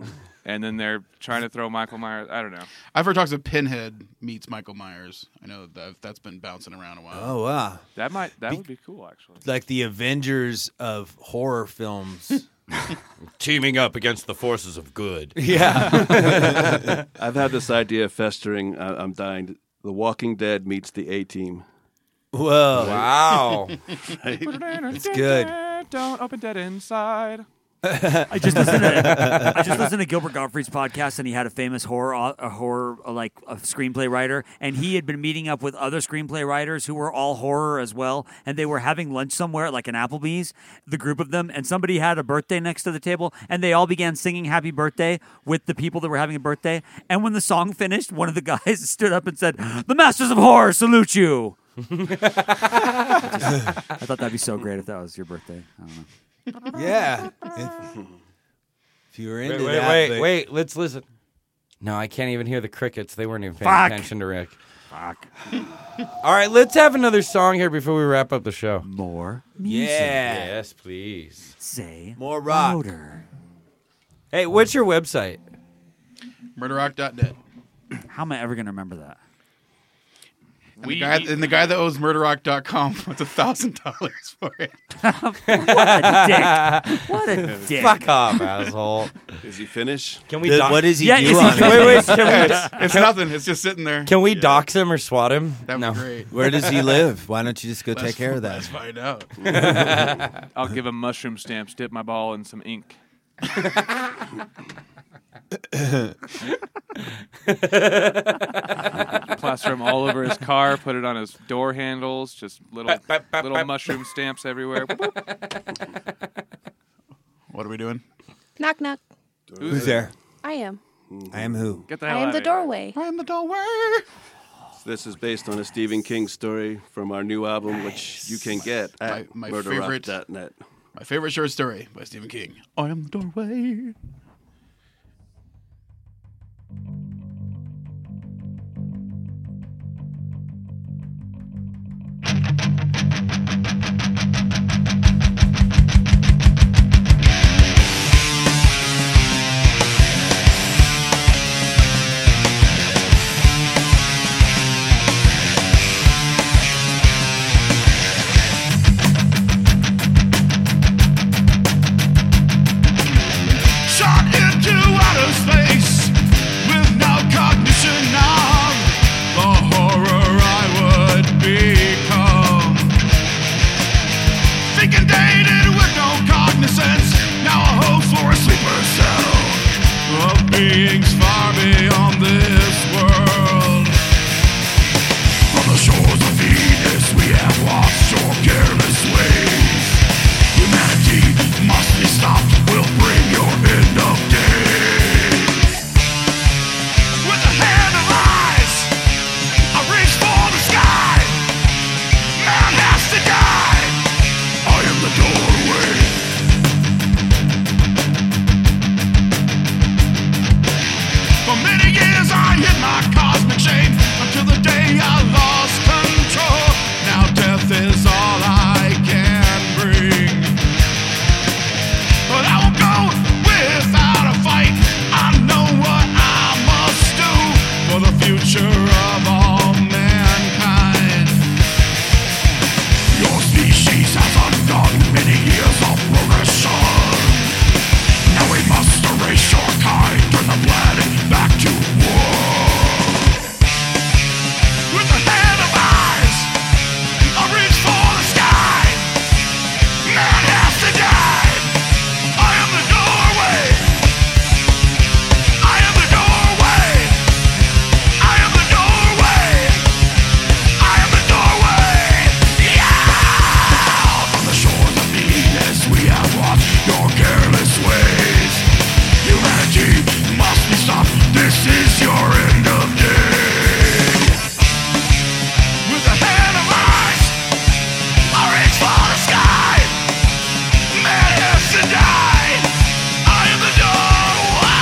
S11: And then they're trying to throw Michael Myers. I don't know.
S9: I've heard talks of Pinhead meets Michael Myers. I know that's been bouncing around a while.
S6: Oh wow,
S11: That would be cool actually.
S6: like the Avengers of horror films.
S16: Teaming up against the forces of good.
S6: Yeah.
S13: I've had this idea festering. I'm dying. The Walking Dead meets the A-Team.
S6: Whoa!
S16: Wow.
S6: It's good.
S11: Don't open dead inside.
S8: I just listened to Gilbert Gottfried's podcast, and he had a famous horror like a screenplay writer, and he had been meeting up with other screenplay writers who were all horror as well, and they were having lunch somewhere, like an Applebee's, the group of them, and somebody had a birthday next to the table, and they all began singing "Happy Birthday" with the people that were having a birthday, and when the song finished, one of the guys stood up and said, "The Masters of Horror salute you." I thought that'd be so great if that was your birthday. I don't know.
S6: Yeah. If you were into that.
S16: Wait. Let's listen. No, I can't even hear the crickets. They weren't even paying
S8: Fuck.
S16: attention to Rick. Fuck. All right, let's have another song here before we wrap up the show.
S8: More music.
S6: Yeah.
S16: Yes, please.
S8: Say
S6: More rock.
S8: louder.
S16: Hey, what's your website?
S9: Murderrock.net.
S8: How am I ever going to remember that?
S9: And the guy that owes Murderrock.com wants $1,000 for it.
S8: What a dick.
S16: Fuck off, asshole.
S13: Is he finished?
S16: Can we dox?
S6: What does he
S8: Yeah,
S6: do
S8: is he
S6: on it?
S16: Wait. Can
S9: It's nothing. It's just sitting there.
S16: we dox him or swat him?
S9: That'd
S16: No.
S9: be great.
S6: Where does he live? Why don't you just go
S9: Let's-
S6: take care of
S9: Let's
S6: that?
S9: find out.
S11: I'll give him mushroom stamps, dip my ball in some ink. Plaster them all over his car, put it on his door handles, just little mushroom stamps everywhere.
S9: What are we doing?
S10: Knock, knock.
S6: Who's there?
S10: I am.
S6: I am who?
S11: Get the
S10: I
S11: hell
S10: am
S11: out
S10: the
S11: of here.
S10: doorway.
S9: I am the doorway.
S13: This is based on a Stephen King story from our new album, which you can get at
S9: My
S13: murderrock.net.
S9: My favorite short story by Stephen King. I am the doorway.
S17: Shot as I hit my cosmic shame until the day I lost control. Now death is all I can bring, but I won't go without a fight. I know what I must do for the future of all mankind. Your species has undone many years of progression. Now we must erase your kind, turn the planet back to war. With a hand of eyes, I'll reach for the sky. Man has to die. I am the doorway. I am the doorway. I am the doorway. I am the doorway. Yeah! From the shores of Venus we have watched your careless ways. Humanity must be stopped. This is your end of day. With a hand of ice, I reach for the sky. Man has to die. I am the doorway.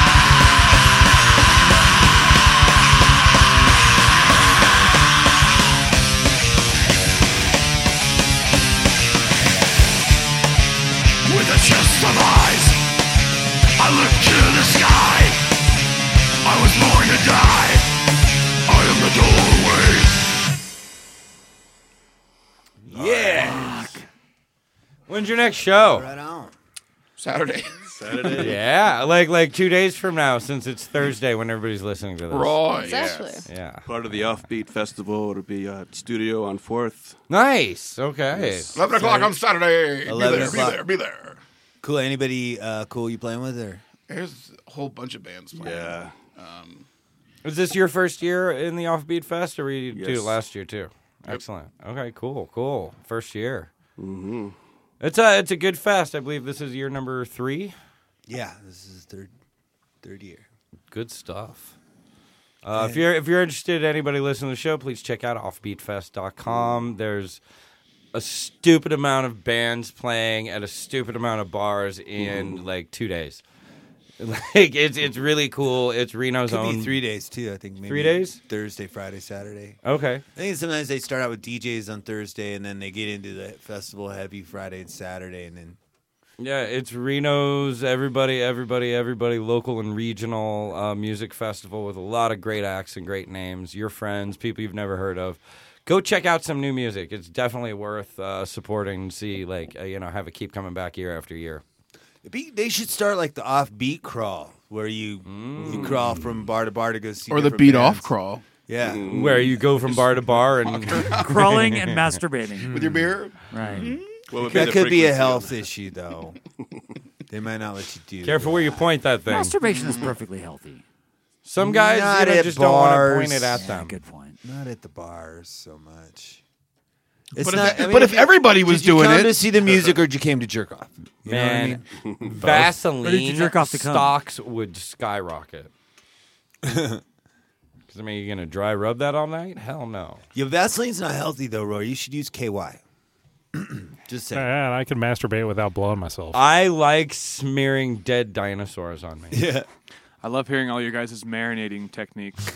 S17: With a chest of eyes, I look to the sky. I was born to die. I am the doorway.
S16: Yeah. When's your next show?
S6: Right on.
S9: Saturday.
S13: Saturday.
S16: Yeah, like 2 days from now, since it's Thursday when everybody's listening to this.
S9: Right.
S10: Exactly.
S16: Yeah.
S13: Part of the Offbeat Festival. It'll be at Studio on 4th.
S16: Nice. Okay.
S9: 11 o'clock on Saturday.
S6: 11
S9: Be
S6: o'clock.
S9: there. Be there.
S6: Cool. Anybody cool you playing with? Or
S9: There's a whole bunch of bands playing.
S13: Yeah.
S16: Is this your first year in the Offbeat Fest, or were you do it
S13: Yes.
S16: last year too? Excellent. Okay, cool. First year.
S13: Mm-hmm.
S16: It's a good fest. I believe this is year number 3.
S6: yeah, this is third year.
S16: Good stuff. If you're interested, anybody listening to the show, please check out offbeatfest.com. There's a stupid amount of bands playing at a stupid amount of bars in like 2 days. Like it's really cool. It's Reno's
S6: Could
S16: own.
S6: be 3 days too. I think maybe
S16: 3 days?
S6: Thursday, Friday, Saturday.
S16: Okay.
S6: I think sometimes they start out with DJs on Thursday and then they get into the festival heavy Friday and Saturday and then
S16: Yeah, it's Reno's everybody local and regional music festival with a lot of great acts and great names. Your friends, people you've never heard of. Go check out some new music. It's definitely worth supporting and see, have it keep coming back year after year.
S6: they should start like the offbeat crawl where you crawl from bar to bar to go see
S9: Or the
S6: different
S9: beat
S6: bands.
S9: off crawl.
S6: Yeah.
S16: Where you go from bar to bar and
S8: Crawling and masturbating.
S9: With your beer?
S8: Right.
S13: What would be
S6: That
S13: the
S6: could be a
S13: frequency
S6: health
S13: of that?
S6: issue though. They might not let you do
S16: Careful where you point that thing.
S8: Masturbation is perfectly healthy.
S16: Some guys
S6: Not at
S16: just don't want to
S6: bars.
S16: point it at
S8: Yeah,
S16: them.
S8: good point.
S6: Not at the bars so much.
S9: But if everybody was
S6: did you
S9: doing
S6: come
S9: it-
S6: to see the music or did you came to jerk off? You know what I
S16: Man,
S6: mean?
S8: Or did you
S16: Vaseline
S8: jerk off to cum?
S16: stocks would skyrocket. Because, I mean, you're going to dry rub that all night? Hell no.
S6: Yeah, Vaseline's not healthy though, Roy. You should use KY. Just saying.
S15: Yeah, and I can masturbate without blowing myself.
S16: I like smearing dead dinosaurs on me.
S6: Yeah.
S11: I love hearing all your guys' marinating techniques.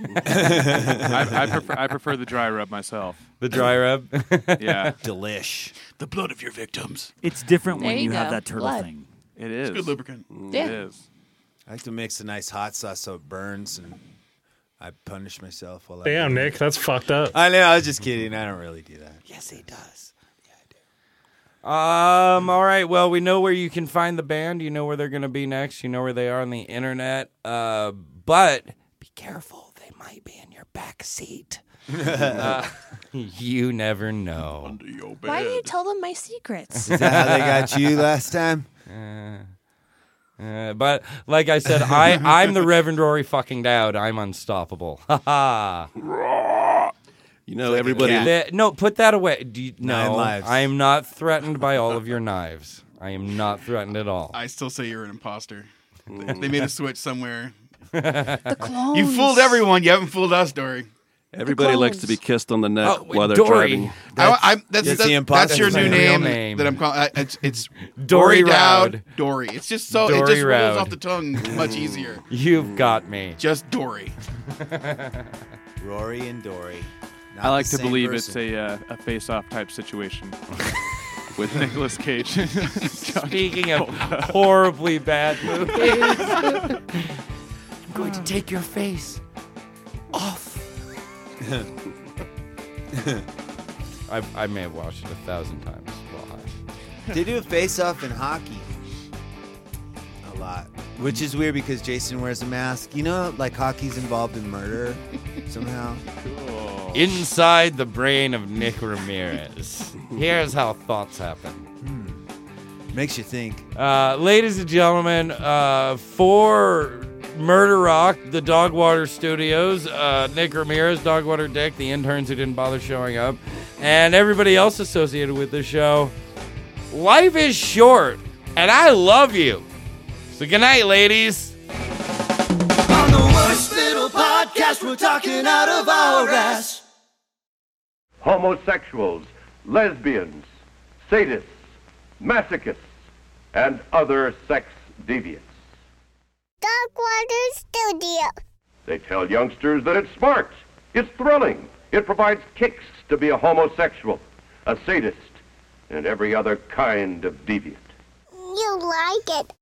S11: I prefer the dry rub myself.
S16: The dry rub?
S11: Yeah.
S6: Delish.
S9: The blood of your victims.
S8: It's different when
S10: There
S8: you
S10: you
S8: have
S10: go.
S8: that turtle
S10: Blood.
S8: thing.
S11: It is.
S9: Good lubricant.
S10: Yeah.
S11: It is.
S6: I like to mix a nice hot sauce so it burns and I punish myself while I
S15: Damn, Nick, that's fucked up.
S6: I know, I was just kidding. I don't really do that.
S16: Yes, he does. All right. Well, we know where you can find the band. You know where they're going to be next. You know where they are on the internet. But be careful. They might be in your back seat. You never know.
S9: Under your bed.
S10: Why do you tell them my secrets?
S6: Is that how they got you last time?
S16: But like I said, I'm the Reverend Rory fucking Dowd. I'm unstoppable. Ha ha.
S13: You know, everybody.
S16: No, put that away.
S6: Nine
S16: No,
S6: lives.
S16: I am not threatened by all of your knives. I am not threatened at all.
S9: I still say you're an imposter. They made a switch somewhere.
S10: The clones.
S9: You fooled everyone. You haven't fooled us, Dory.
S13: Everybody likes to be kissed on the neck while they're
S16: Dory.
S13: driving.
S9: That's your new name that I'm calling. It's
S16: Dory
S9: Dowd.
S16: Rowd.
S9: Dory. It's just so
S16: Dory
S9: it just
S16: Rowd.
S9: rolls off the tongue much easier.
S16: You've got me.
S9: Just Dory.
S6: Rory and Dory. Not
S11: I like
S6: the
S11: to
S6: same
S11: believe
S6: person.
S11: it's a face-off type situation with Nicolas Cage.
S16: Speaking of horribly bad movies, I'm going to take your face off. I may have watched it 1,000 times while high.
S6: They do a face-off in hockey a lot, which is weird because Jason wears a mask. You know, like hockey's involved in murder somehow.
S11: Cool.
S16: Inside the brain of Nick Ramirez. Here's how thoughts happen.
S6: Makes you think.
S16: Ladies and gentlemen, for Murder Rock, the Dogwater Studios, Nick Ramirez, Dogwater Dick, the interns who didn't bother showing up, and everybody else associated with the show, life is short, and I love you. So good night, ladies.
S7: On the worst little podcast, we're talking out of our ass.
S3: Homosexuals, lesbians, sadists, masochists, and other sex deviants.
S14: Dogwater Studio.
S3: They tell youngsters that it's smart, it's thrilling, it provides kicks to be a homosexual, a sadist, and every other kind of deviant.
S14: You like it.